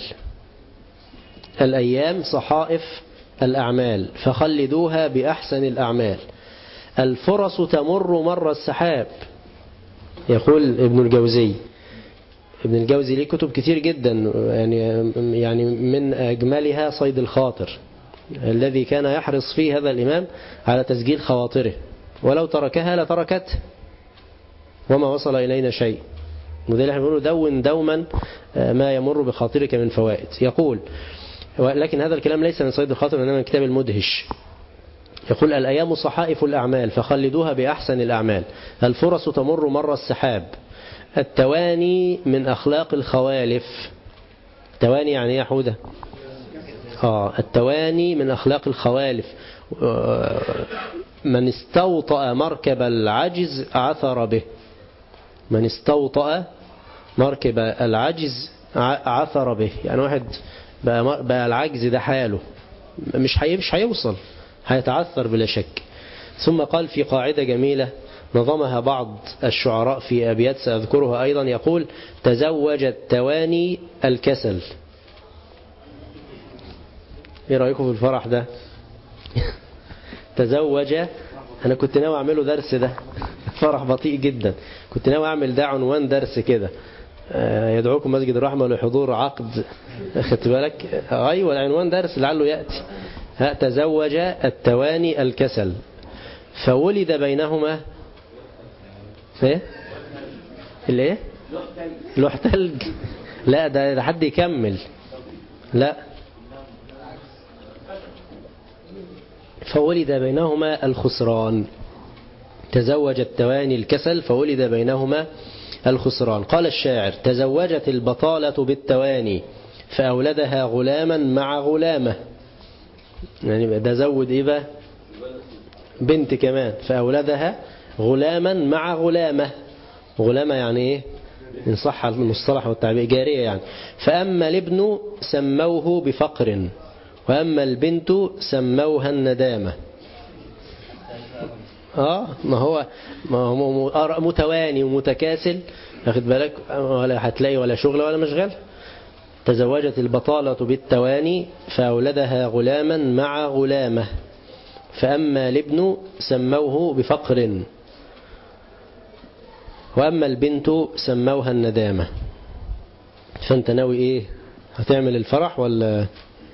الايام صحائف الأعمال فخلدوها بأحسن الأعمال. الفرص تمر مر السحاب، يقول ابن الجوزي. ابن الجوزي ليه كتب كتير جدا، يعني يعني من أجملها صيد الخاطر، الذي كان يحرص فيه هذا الإمام على تسجيل خواطره، ولو تركها لتركته وما وصل إلينا شيء. وده اللي احنا بنقوله، دون دوما ما يمر بخاطرك من فوائد. يقول لكن هذا الكلام ليس من صيد الخاطر، إنما من كتاب المدهش. يقول الأيام صحائف الأعمال فخلدوها بأحسن الأعمال. الفرص تمر مر السحاب. التواني من أخلاق الخوالف. تواني يعني يا حودة؟ آه التواني من أخلاق الخوالف. من استوطأ مركب العجز عثر به. من استوطأ مركب العجز عثر به، يعني واحد بقى, بقى العجز ده حاله، مش مش هيوصل، هيتعثر بلا شك. ثم قال في قاعدة جميلة نظمها بعض الشعراء في أبيات سأذكرها أيضا، يقول: تزوج التواني الكسل. ايه رأيكم في الفرح ده؟ تزوج، أنا كنت ناوي أعمله درس ده، فرح بطيء جدا، كنت ناوي أعمل ده عنوان درس كده، يدعوكم مسجد الرحمة لحضور عقد، خدت بالك؟ أيوة عنوان درس لعله يأتي. ها، تزوج التواني الكسل فولد بينهما ايه الايه لوح تلج. لا ده, ده حد يكمل. لا، فولد بينهما الخسران. تزوج التواني الكسل فولد بينهما الخسران. قال الشاعر: تزوجت البطالة بالتواني فأولدها غلاما مع غلامة. يعني ده زود إيه بقى؟ بنت كمان، فأولدها غلاما مع غلامة. غلامة يعني إيه؟ إن صح المصطلح والتعبير، جارية يعني. فأما الابن سموه بفقر وأما البنت سموها الندامة. آه ما هو ما هو متواني ومتكاسل، واخد بالك؟ ولا هتلاقي ولا شغل ولا مشغل. تزوجت البطالة بالتواني فأولدها غلاما مع غلامة فأما الابن سموه بفقر وأما البنت سموها الندامة. فأنت ناوي إيه؟ هتعمل الفرح ولا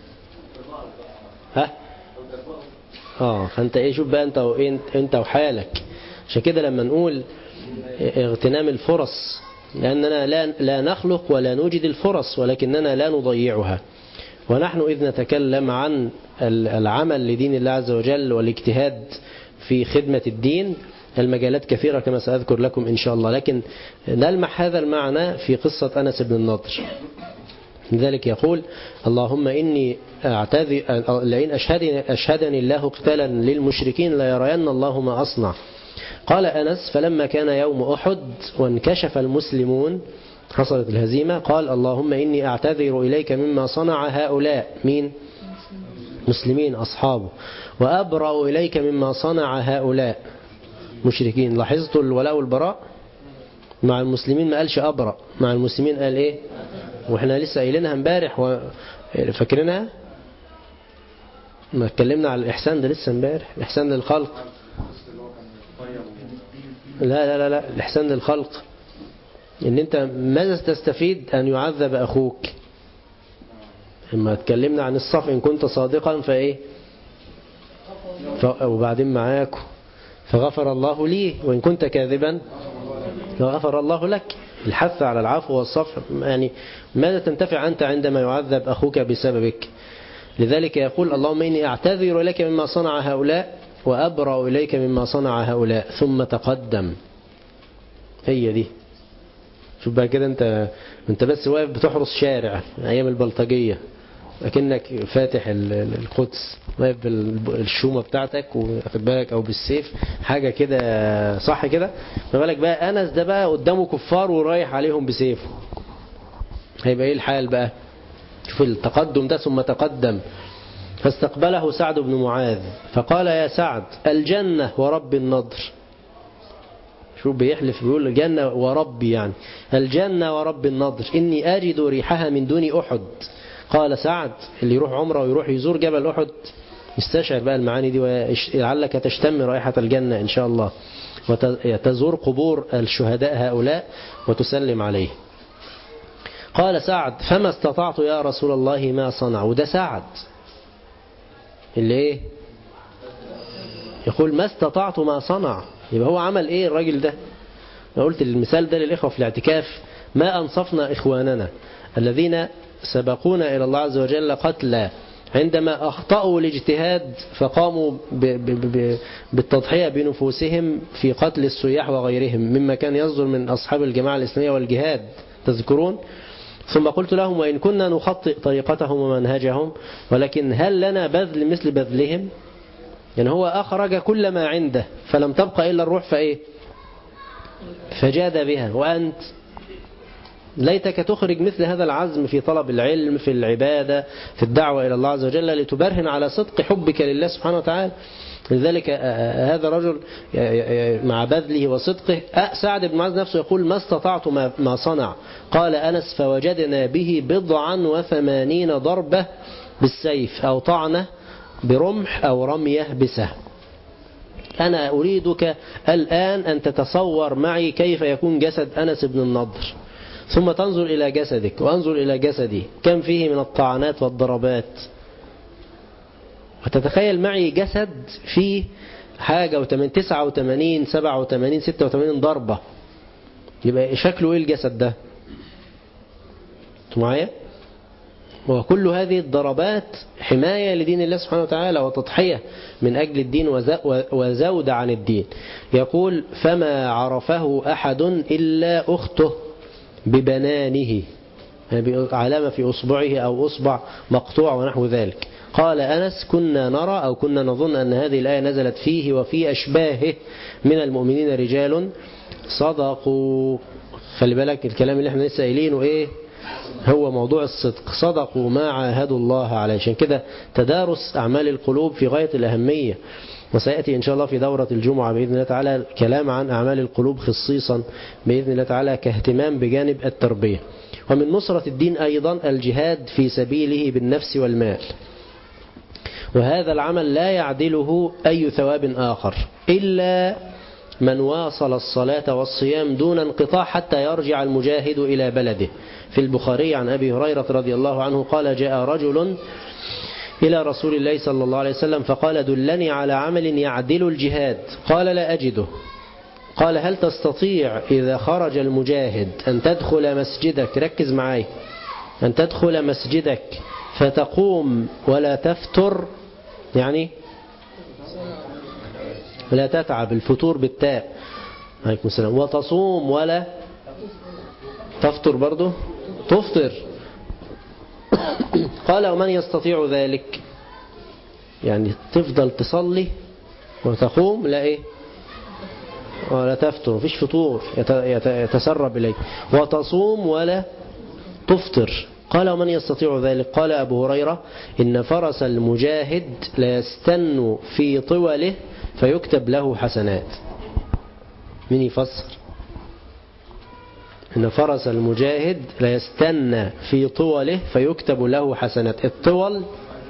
ها؟ آه فأنت إيه؟ شوف بقى أنت وإنت أنت وحالك. عشان كده لما نقول اغتنام الفرص، لأننا لا لا نخلق ولا نوجد الفرص ولكننا لا نضيعها. ونحن إذ نتكلم عن العمل لدين الله عز وجل والاجتهاد في خدمة الدين، المجالات كثيرة كما سأذكر لكم إن شاء الله، لكن نلمح هذا المعنى في قصة أنس بن النضر. لذلك يقول: اللهم إني أعتذر لئن أشهدني, أشهدني الله قتالا للمشركين لا يرين الله ما أصنع. قال أنس: فلما كان يوم أحد وانكشف المسلمون، حصلت الهزيمة، قال: اللهم إني أعتذر إليك مما صنع هؤلاء. مين؟ مسلمين أصحابه. وأبرأ إليك مما صنع هؤلاء مشركين. لاحظت الولاء والبراء مع المسلمين، ما قالش أبرأ، مع المسلمين قال إيه؟ وإحنا لسه قايلينها امبارح و... فاكرينها؟ ما اتكلمنا على الإحسان ده لسه امبارح، الإحسان للخلق. لا لا لا لا الإحسان للخلق إن أنت ماذا تستفيد أن يعذب أخوك. لما اتكلمنا عن الصف إن كنت صادقا فإيه ف... وبعدين معاكم فغفر الله لي وإن كنت كاذبا فغفر الله لك. الحث على العفو والصفح، يعني ماذا تنتفع أنت عندما يعذب أخوك بسببك؟ لذلك يقول: اللهم إني أعتذر إليك مما صنع هؤلاء وأبرأ إليك مما صنع هؤلاء ثم تقدم. هي دي. شوف بقى كده، أنت أنت بس واقف بتحرس شارع أيام البلطجية، لكنك فاتح القدس، واقف بالشومة بتاعتك واخد بالك، أو بالسيف، حاجة كده صح كده. ما بالك بقى أنس ده بقى قدامه كفار ورايح عليهم بسيفه، هيبقى إيه الحال بقى؟ شوف التقدم ده. ثم تقدم فاستقبله سعد بن معاذ فقال: يا سعد الجنة ورب النضر. شوف بيحلف، بيقول الجنة وربي، يعني الجنة ورب النضر إني أجد ريحها من دون أحد. قال سعد: اللي يروح عمره ويروح يزور جبل أحد يستشعر بقى المعاني دي، ولعلك تشتم رائحة الجنة إن شاء الله، وتزور قبور الشهداء هؤلاء وتسلم عليه. قال سعد: فما استطعت يا رسول الله ما صنع. وده سعد اللي ايه يقول ما استطعت ما صنع، يبقى هو عمل ايه الراجل ده؟ انا قلت المثال ده للإخوة في الاعتكاف: ما أنصفنا إخواننا الذين سبقونا إلى الله عز وجل قتلا عندما أخطأوا الاجتهاد فقاموا ب ب ب بالتضحية بنفوسهم في قتل السياح وغيرهم مما كان يصدر من أصحاب الجماعة الإسلامية والجهاد، تذكرون؟ ثم قلت لهم: وإن كنا نخطئ طريقتهم ومنهجهم ولكن هل لنا بذل مثل بذلهم؟ يعني هو أخرج كل ما عنده فلم تبقى إلا الروح فإيه؟ فجاد بها. وأنت ليتك تخرج مثل هذا العزم في طلب العلم، في العبادة، في الدعوة إلى الله عز وجل، لتبرهن على صدق حبك لله سبحانه وتعالى. لذلك هذا الرجل مع بذله وصدقه، سعد بن معاذ نفسه يقول ما استطعت ما صنع. قال أنس فوجدنا به بضعا وثمانين ضربة بالسيف أو طعنة برمح أو رمية بسهم. أنا أريدك الآن أن تتصور معي كيف يكون جسد أنس بن النضر، ثم تنظر إلى جسدك وأنظر إلى جسدي كم فيه من الطعنات والضربات، وتتخيل معي جسد فيه حاجة وتمن تسعة وثمانين سبعة وثمانين ستة وثمانين ضربة، يبقى شكله إيه الجسد ده؟ معايا؟ وكل هذه الضربات حماية لدين الله سبحانه وتعالى وتضحية من أجل الدين وزود عن الدين. يقول فما عرفه أحد إلا أخته ببنانه، يعني علامة في أصبعه أو أصبع مقطوع ونحو ذلك. قال أنس كنا نرى أو كنا نظن أن هذه الآية نزلت فيه وفي أشباهه من المؤمنين رجال صدقوا. خلي بالك الكلام اللي احنا لسه قايلينه إيه؟ هو موضوع الصدق. صدقوا ما عاهدوا الله عليه. عشان كده تدارس أعمال القلوب في غاية الأهمية، وسيأتي إن شاء الله في دورة الجمعة بإذن الله تعالى كلام عن أعمال القلوب خصيصا بإذن الله تعالى كاهتمام بجانب التربية. ومن نصرة الدين أيضا الجهاد في سبيله بالنفس والمال، وهذا العمل لا يعدله أي ثواب آخر إلا من واصل الصلاة والصيام دون انقطاع حتى يرجع المجاهد إلى بلده. في البخاري عن أبي هريرة رضي الله عنه قال جاء رجل إلى رسول الله صلى الله عليه وسلم فقال دلني على عمل يعدل الجهاد. قال لا أجده. قال هل تستطيع إذا خرج المجاهد أن تدخل مسجدك، ركز معاي، أن تدخل مسجدك فتقوم ولا تفتر، يعني ولا تتعب، الفتور بالتاء، عليكم السلام، وتصوم ولا تفطر برضه، تفطر. قال ومن يستطيع ذلك؟ يعني تفضل تصلي وتقوم لا إيه ولا تفطر، مفيش فطور يتسرب إليك، وتصوم ولا تفطر. قال ومن يستطيع ذلك؟ قال أبو هريرة إن فرس المجاهد لا يستن في طوله فيكتب له حسنات. من يفسر؟ إن فرس المجاهد لا يستن في طوله فيكتب له حسنات. الطول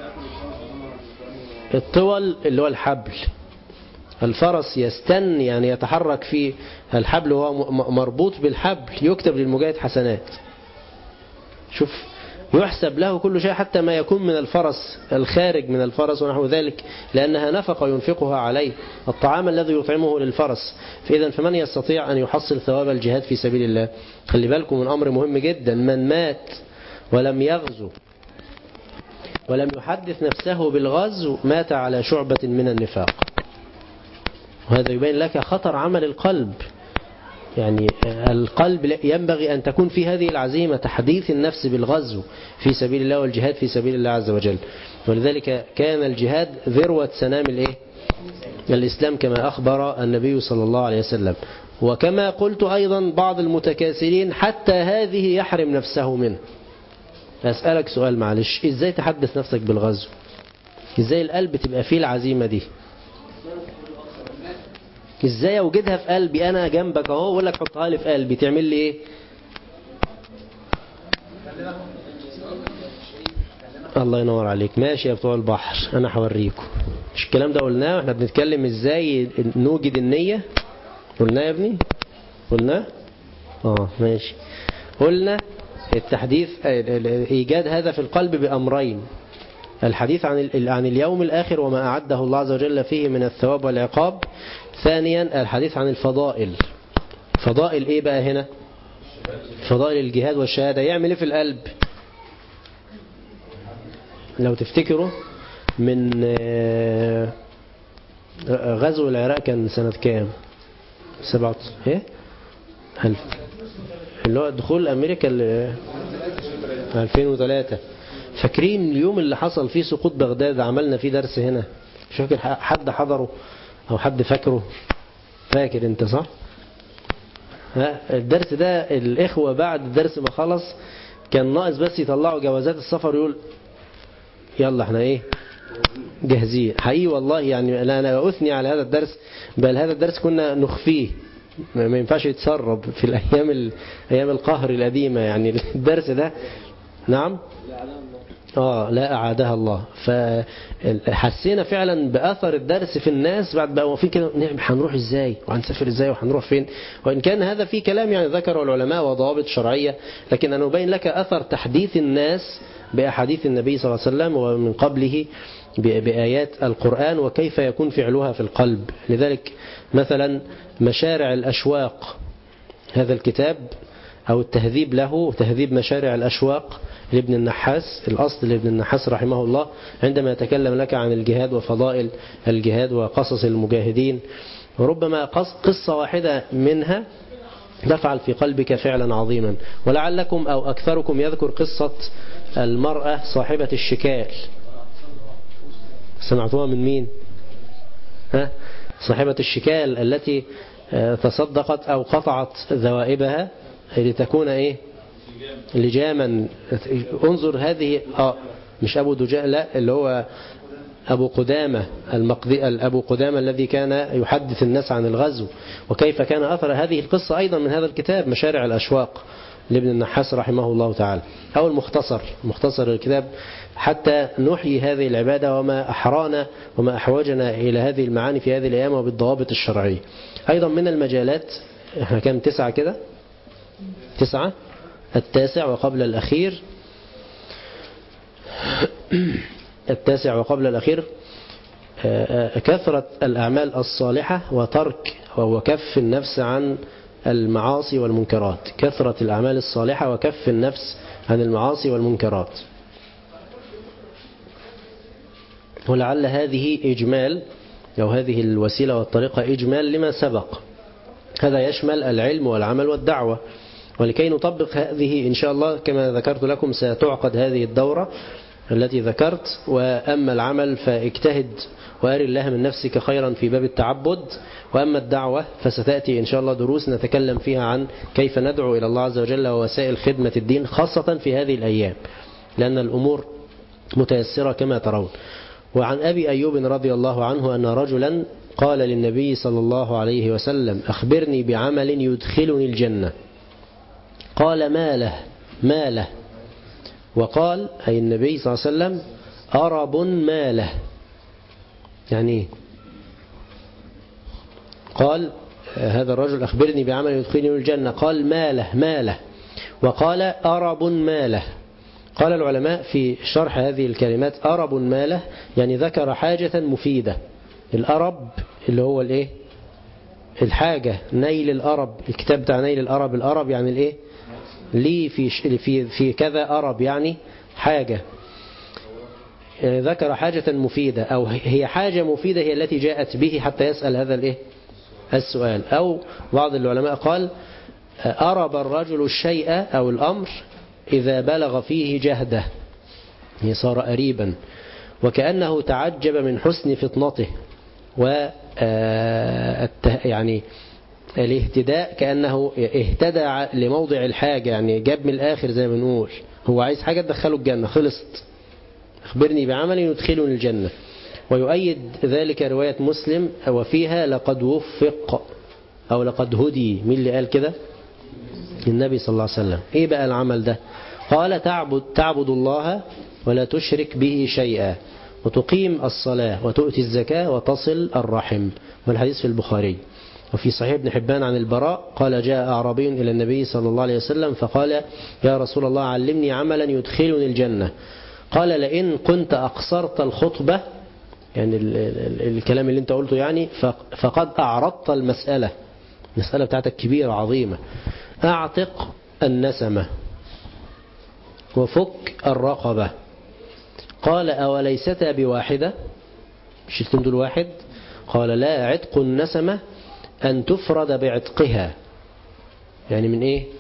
الطول اللي هو الحبل. الفرس يستن يعني يتحرك في الحبل وهو مربوط بالحبل، يكتب للمجاهد حسنات. شوف يحسب له كل شيء حتى ما يكون من الفرس، الخارج من الفرس ونحو ذلك، لأنها نفقة ينفقها عليه، الطعام الذي يطعمه للفرس. فإذا فمن يستطيع أن يحصل ثواب الجهاد في سبيل الله؟ خلي بالكم من أمر مهم جدا، من مات ولم يغزو ولم يحدث نفسه بالغزو مات على شعبة من النفاق. وهذا يبين لك خطر عمل القلب. يعني القلب ينبغي أن تكون في هذه العزيمة، تحديث النفس بالغزو في سبيل الله والجهاد في سبيل الله عز وجل. ولذلك كان الجهاد ذروة سنام الإيه؟ الإسلام كما أخبر النبي صلى الله عليه وسلم. وكما قلت أيضا بعض المتكاسلين حتى هذه يحرم نفسه منه. أسألك سؤال معلش، إزاي تحدث نفسك بالغزو؟ إزاي القلب تبقى فيه العزيمة دي؟ ازاي اوجدها في قلبي؟ انا جنبك اهو اقول لك حطها لي في قلبي، تعمل لي ايه؟ الله ينور عليك. ماشي يا بتوع البحر، انا هوريكم. مش الكلام ده قلناه واحنا بنتكلم ازاي نوجد النية؟ قلناه يا ابني؟ قلناه؟ اه ماشي. قلنا التحديث ايجاد هذا في القلب بامرين: الحديث عن عن اليوم الآخر وما أعده الله عز وجل فيه من الثواب والعقاب. ثانيا الحديث عن الفضائل. فضائل إيه بقى هنا؟ فضائل الجهاد والشهادة. يعمل إيه في القلب؟ لو تفتكروا من غزو العراق كان سنة كام؟ سبعة إيه؟ ألف اللي هو دخول أمريكا ألفين وثلاثة. فاكرين اليوم اللي حصل فيه سقوط بغداد؟ عملنا فيه درس هنا، مش فاكر حد حضره أو حد فاكره؟ فاكر أنت صح؟ الدرس ده الإخوة بعد الدرس ما خلص كان ناقص بس يطلعوا جوازات السفر ويقول يلا احنا ايه جاهزين. حقيقي والله يعني لا أنا أثني على هذا الدرس، بل هذا الدرس كنا نخفيه، ما ينفعش يتسرب في الأيام أيام القهر القديمة يعني الدرس ده. نعم آه لا أعادها الله. فحسينا فعلا بأثر الدرس في الناس بعد بقى وفين كده نعم هنروح إزاي وهنسافر إزاي وهنروح فين، وإن كان هذا فيه كلام يعني ذكره العلماء وضوابط شرعية، لكن أنا أبين لك أثر تحديث الناس بأحاديث النبي صلى الله عليه وسلم ومن قبله بآيات القرآن وكيف يكون فعلها في القلب. لذلك مثلا مشارع الأشواق هذا الكتاب أو التهذيب له، تهذيب مشارع الأشواق لابن النحاس، الأصل لابن النحاس رحمه الله، عندما يتكلم لك عن الجهاد وفضائل الجهاد وقصص المجاهدين، وربما قصة واحدة منها تفعل في قلبك فعلا عظيما. ولعلكم أو أكثركم يذكر قصة المرأة صاحبة الشكال، سمعتوها من مين؟ ها؟ صاحبة الشكال التي تصدقت أو قطعت ذوائبها لتكون إيه؟ لجاما. انظر هذه آه مش أبو دجاء، لا اللي هو أبو قدامة المقدي، أبو قدامة الذي كان يحدث الناس عن الغزو، وكيف كان أثر هذه القصة أيضا من هذا الكتاب مشارع الأشواق لابن النحاس رحمه الله تعالى، أو المختصر مختصر الكتاب، حتى نحيي هذه العبادة وما أحرانا وما أحوجنا إلى هذه المعاني في هذه الأيام وبالضوابط الشرعية. أيضا من المجالات احنا كام تسعة كده تسعة التاسع وقبل الأخير التاسع وقبل الأخير كثرة الأعمال الصالحة وترك وكف النفس عن المعاصي والمنكرات. كثرة الأعمال الصالحة وكف النفس عن المعاصي والمنكرات. ولعل هذه إجمال أو هذه الوسيلة والطريقة إجمال لما سبق، هذا يشمل العلم والعمل والدعوة. ولكي نطبق هذه إن شاء الله كما ذكرت لكم ستعقد هذه الدورة التي ذكرت. وأما العمل فاجتهد وأري الله من نفسك خيرا في باب التعبد. وأما الدعوة فستأتي إن شاء الله دروس نتكلم فيها عن كيف ندعو إلى الله عز وجل ووسائل خدمة الدين خاصة في هذه الأيام، لأن الأمور متيسرة كما ترون. وعن أبي أيوب رضي الله عنه أن رجلا قال للنبي صلى الله عليه وسلم أخبرني بعمل يدخلني الجنة. قال ما له ما له وقال أي النبي صلى الله عليه وسلم أرب ما له، يعني قال هذا الرجل أخبرني بعمل يدخلني الجنة، قال ما له ما له وقال أرب ما له. قال العلماء في شرح هذه الكلمات أرب ما له يعني ذكر حاجة مفيدة. الأرب اللي هو الايه الحاجة، نيل الأرب، الكتاب بتاع نيل الأرب، الأرب يعني الايه لي في في في كذا أرب يعني حاجة، يعني ذكر حاجة مفيدة أو هي حاجة مفيدة هي التي جاءت به حتى يسأل هذا الايه السؤال. أو بعض العلماء قال أرب الرجل الشيء أو الأمر إذا بلغ فيه جهده، يعني صار قريبا، وكأنه تعجب من حسن فطنته و يعني الاهتداء، كأنه اهتدى لموضع الحاجة، يعني جاب من الآخر زي ما بنقول، هو عايز حاجة تدخله الجنة خلصت. أخبرني بعمل يدخلني الجنة. ويؤيد ذلك رواية مسلم وفيها لقد وفق أو لقد هدي. مين اللي قال كده؟ النبي صلى الله عليه وسلم. إيه بقى العمل ده؟ قال تعبد, تعبد الله ولا تشرك به شيئا وتقيم الصلاة وتؤتي الزكاة وتصل الرحم. والحديث في البخاري. وفي صحيح ابن حبان عن البراء قال جاء أعرابي إلى النبي صلى الله عليه وسلم فقال يا رسول الله علمني عملا يدخلني الجنة. قال لئن كنت أقصرت الخطبة، يعني ال ال الكلام اللي انت قلته يعني، فقد أعرضت المسألة، المسألة بتاعتك كبيرة عظيمة. أعتق النسمة وفك الرقبة. قال أوليستا بواحدة، مش التندل واحد؟ قال لا، عتق النسمة أن تفرد بعتقها، يعني من إيه؟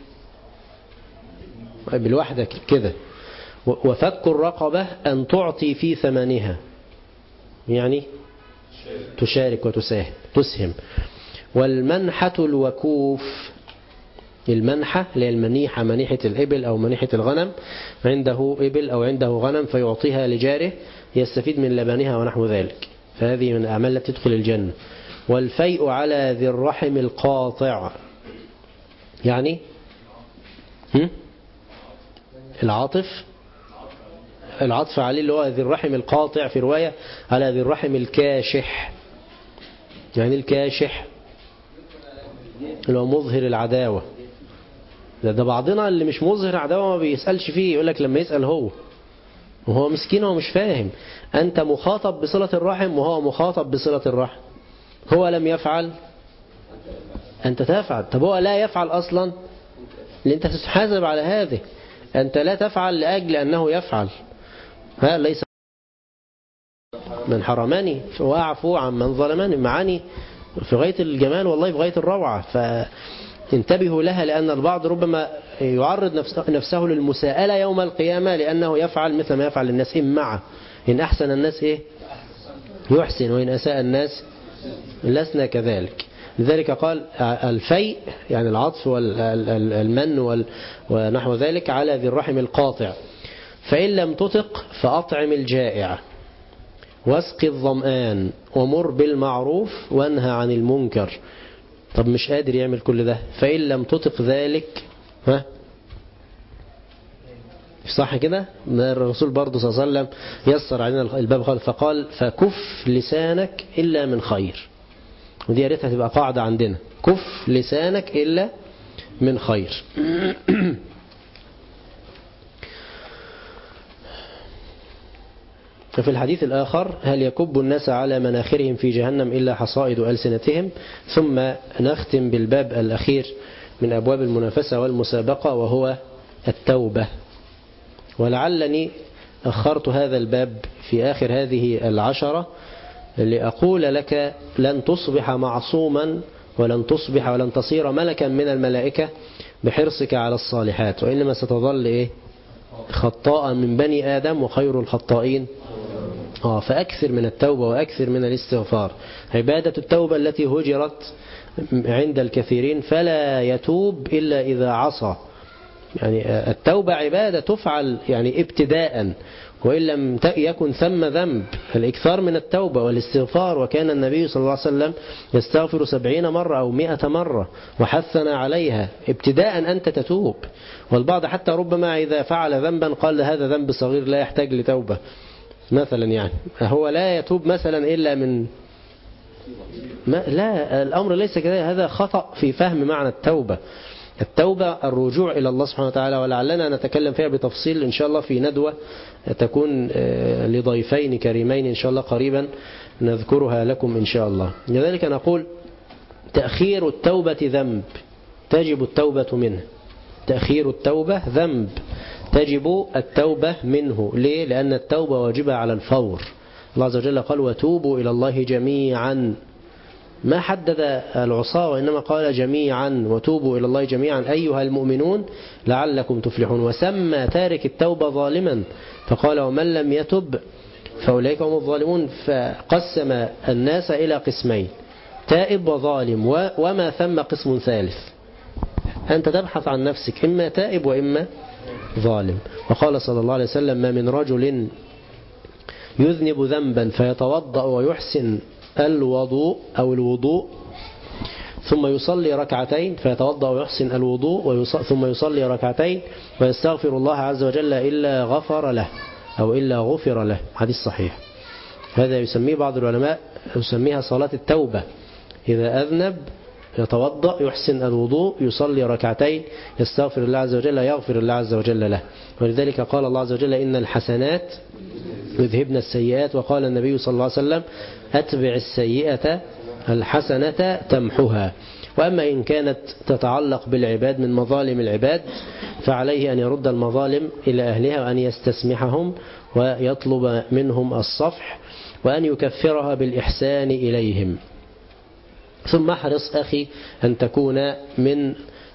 بالواحدة كده. وفك الرقبة أن تعطي في ثمنها، يعني تشارك وتساهم تسهم. والمنحة الوكوف المنحة اللي هي المنيحة، منيحة الإبل أو منيحة الغنم، عنده إبل أو عنده غنم فيعطيها لجاره يستفيد من لبنها ونحو ذلك، فهذه من الأعمال التي تدخل الجنة. والفيء على ذي الرحم القاطع، يعني هم؟ العاطف العطف عليه اللي هو ذي الرحم القاطع، في رواية على ذي الرحم الكاشح. يعني الكاشح اللي هو مظهر العداوة، ده, ده بعضنا اللي مش مظهر عداوة ما بيسألش فيه، يقول لك لما يسأل هو وهو مسكين ومش فاهم. أنت مخاطب بصلة الرحم وهو مخاطب بصلة الرحم، هو لم يفعل أنت تفعل. طب هو لا يفعل أصلا، اللي أنت تتحاسب على هذه، أنت لا تفعل لأجل أنه يفعل. ها ليس من حرمني وأعفو عن من ظلمني، معاني في غاية الجمال والله في غاية الروعة، فانتبهوا لها، لأن البعض ربما يعرض نفسه للمساءلة يوم القيامة لأنه يفعل مثل ما يفعل الناس. إن معه إن أحسن الناس إيه يحسن، وإن أساء الناس لسنا كذلك. لذلك قال الفيء يعني العطف والمن ونحو ذلك على ذي الرحم القاطع. فإن لم تطق فأطعم الجائع واسق الظمآن ومر بالمعروف وانهى عن المنكر. طب مش قادر يعمل كل ده، فإن لم تطق ذلك ها صح كده؟ الرسول برضه صلى الله عليه وسلم يسر علينا الباب قال فقال فكف لسانك إلا من خير، ودي يا ريتها تبقى قاعدة عندنا، كف لسانك إلا من خير. ففي الحديث الآخر هل يكب الناس على مناخرهم في جهنم إلا حصائد ألسنتهم. ثم نختم بالباب الأخير من أبواب المنافسة والمسابقة وهو التوبة. ولعلني أخرت هذا الباب في آخر هذه العشرة لأقول لك لن تصبح معصوما ولن تصبح ولن تصير ملكا من الملائكة بحرصك على الصالحات، وإنما ستظل إيه؟ خطاء من بني آدم وخير الخطائين. آه فأكثر من التوبة وأكثر من الاستغفار. عبادة التوبة التي هجرت عند الكثيرين، فلا يتوب إلا إذا عصى. يعني التوبة عبادة تفعل يعني ابتداء، وإن لم يكن ثم ذنب. الإكثار من التوبة والاستغفار، وكان النبي صلى الله عليه وسلم يستغفر سبعين مرة أو مئة مرة وحثنا عليها. ابتداء أنت تتوب. والبعض حتى ربما إذا فعل ذنبا قال هذا ذنب صغير لا يحتاج لتوبة مثلا، يعني هو لا يتوب مثلا إلا من ما لا، الأمر ليس كذلك. هذا خطأ في فهم معنى التوبة. التوبة الرجوع إلى الله سبحانه وتعالى، ولعلنا نتكلم فيها بتفصيل إن شاء الله في ندوة تكون لضيفين كريمين إن شاء الله قريبا نذكرها لكم إن شاء الله. لذلك نقول تأخير التوبة ذنب تجب التوبة منه. تأخير التوبة ذنب تجب التوبة منه. ليه؟ لأن التوبة واجبة على الفور. الله عز وجل قال وتوبوا إلى الله جميعا، ما حدد العصاة وإنما قال جميعا، وتوبوا إلى الله جميعا أيها المؤمنون لعلكم تفلحون. وسمى تارك التوبة ظالما فقال ومن لم يتب فأولئك هم الظالمون. فقسم الناس إلى قسمين، تائب وظالم، وما ثم قسم ثالث. أنت تبحث عن نفسك، إما تائب وإما ظالم. وقال صلى الله عليه وسلم ما من رجل يذنب ذنبا فيتوضأ ويحسن الوضوء أو الوضوء ثم يصلي ركعتين فيتوضأ ويحسن الوضوء ثم يصلي ركعتين ويستغفر الله عز وجل إلا غفر له أو إلا غفر له. حديث صحيح. هذا يسميه بعض العلماء يسميها صلاة التوبة. إذا أذنب يتوضأ يحسن الوضوء يصلي ركعتين يستغفر الله عز وجل يغفر الله عز وجل له. ولذلك قال الله عز وجل إن الحسنات يذهبن السيئات، وقال النبي صلى الله عليه وسلم أتبع السيئة الحسنة تمحها. وأما إن كانت تتعلق بالعباد من مظالم العباد فعليه أن يرد المظالم إلى أهلها وأن يستسمحهم ويطلب منهم الصفح وأن يكفرها بالإحسان إليهم. ثم احرص أخي أن تكون من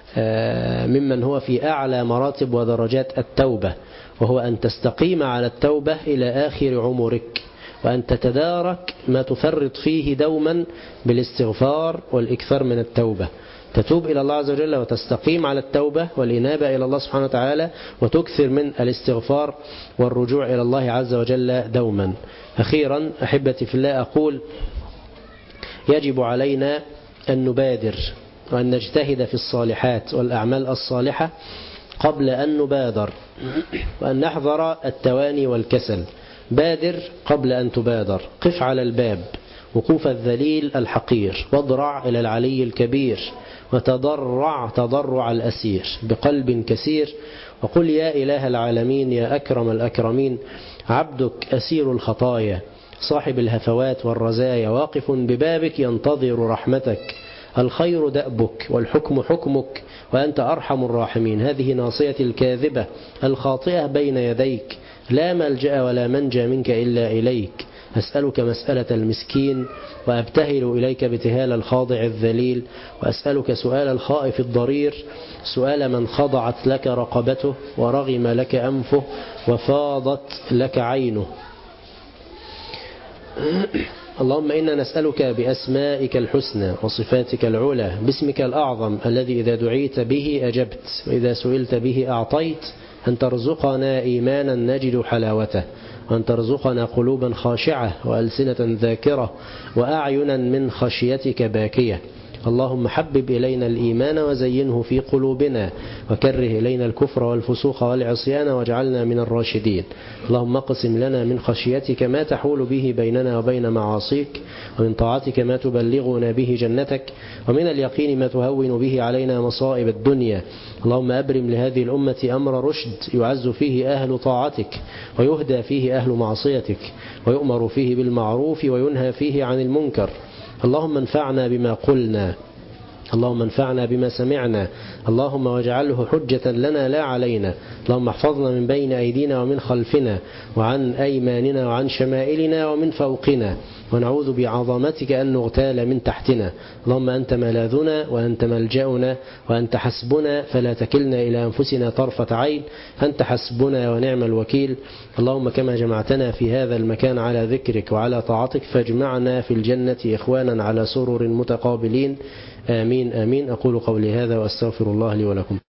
ممن هو في أعلى مراتب ودرجات التوبة، وهو أن تستقيم على التوبة إلى آخر عمرك، وأن تتدارك ما تفرط فيه دوما بالاستغفار والإكثار من التوبة. تتوب إلى الله عز وجل وتستقيم على التوبة والإنابة إلى الله سبحانه وتعالى، وتكثر من الاستغفار والرجوع إلى الله عز وجل دوما. أخيرا أحبتي في الله، أقول يجب علينا أن نبادر وأن نجتهد في الصالحات والأعمال الصالحة قبل أن نبادر، وأن نحذر التواني والكسل. بادر قبل أن تبادر، قف على الباب وقوف الذليل الحقير، واضرع إلى العلي الكبير، وتضرع تضرع الأسير بقلب كسير، وقل يا إله العالمين يا أكرم الأكرمين، عبدك أسير الخطايا صاحب الهفوات والرزايا، واقف ببابك ينتظر رحمتك، الخير دأبك والحكم حكمك وأنت أرحم الراحمين. هذه ناصيتي الكاذبة الخاطئة بين يديك، لا ملجأ ولا منجى منك إلا إليك. أسألك مسألة المسكين، وأبتهل إليك ابتهال الخاضع الذليل، وأسألك سؤال الخائف الضرير، سؤال من خضعت لك رقبته ورغم لك أنفه وفاضت لك عينه. اللهم إنا نسألك بأسمائك الحسنى وصفاتك العلى، باسمك الأعظم الذي إذا دعيت به أجبت وإذا سئلت به أعطيت، أن ترزقنا إيمانا نجد حلاوته، وأن ترزقنا قلوبا خاشعة وألسنة ذاكرة وأعينا من خشيتك باكية. اللهم حبب إلينا الإيمان وزينه في قلوبنا، وكره إلينا الكفر والفسوق والعصيان واجعلنا من الراشدين. اللهم اقسم لنا من خشيتك ما تحول به بيننا وبين معاصيك، ومن طاعتك ما تبلغنا به جنتك، ومن اليقين ما تهون به علينا مصائب الدنيا. اللهم أبرم لهذه الأمة أمر رشد يعز فيه أهل طاعتك، ويهدى فيه أهل معصيتك، ويؤمر فيه بالمعروف وينهى فيه عن المنكر. اللهم انفعنا بما قلنا، اللهم انفعنا بما سمعنا، اللهم واجعله حجة لنا لا علينا. اللهم احفظنا من بين أيدينا ومن خلفنا وعن أيماننا وعن شمائلنا ومن فوقنا، ونعوذ بعظمتك أن نغتال من تحتنا. اللهم أنت ملاذنا وأنت ملجأنا وأنت حسبنا، فلا تكلنا إلى أنفسنا طرفة عين، أنت حسبنا ونعم الوكيل. اللهم كما جمعتنا في هذا المكان على ذكرك وعلى طاعتك، فاجمعنا في الجنة إخوانا على سرر متقابلين. آمين آمين. أقول قولي هذا وأستغفر الله لي ولكم.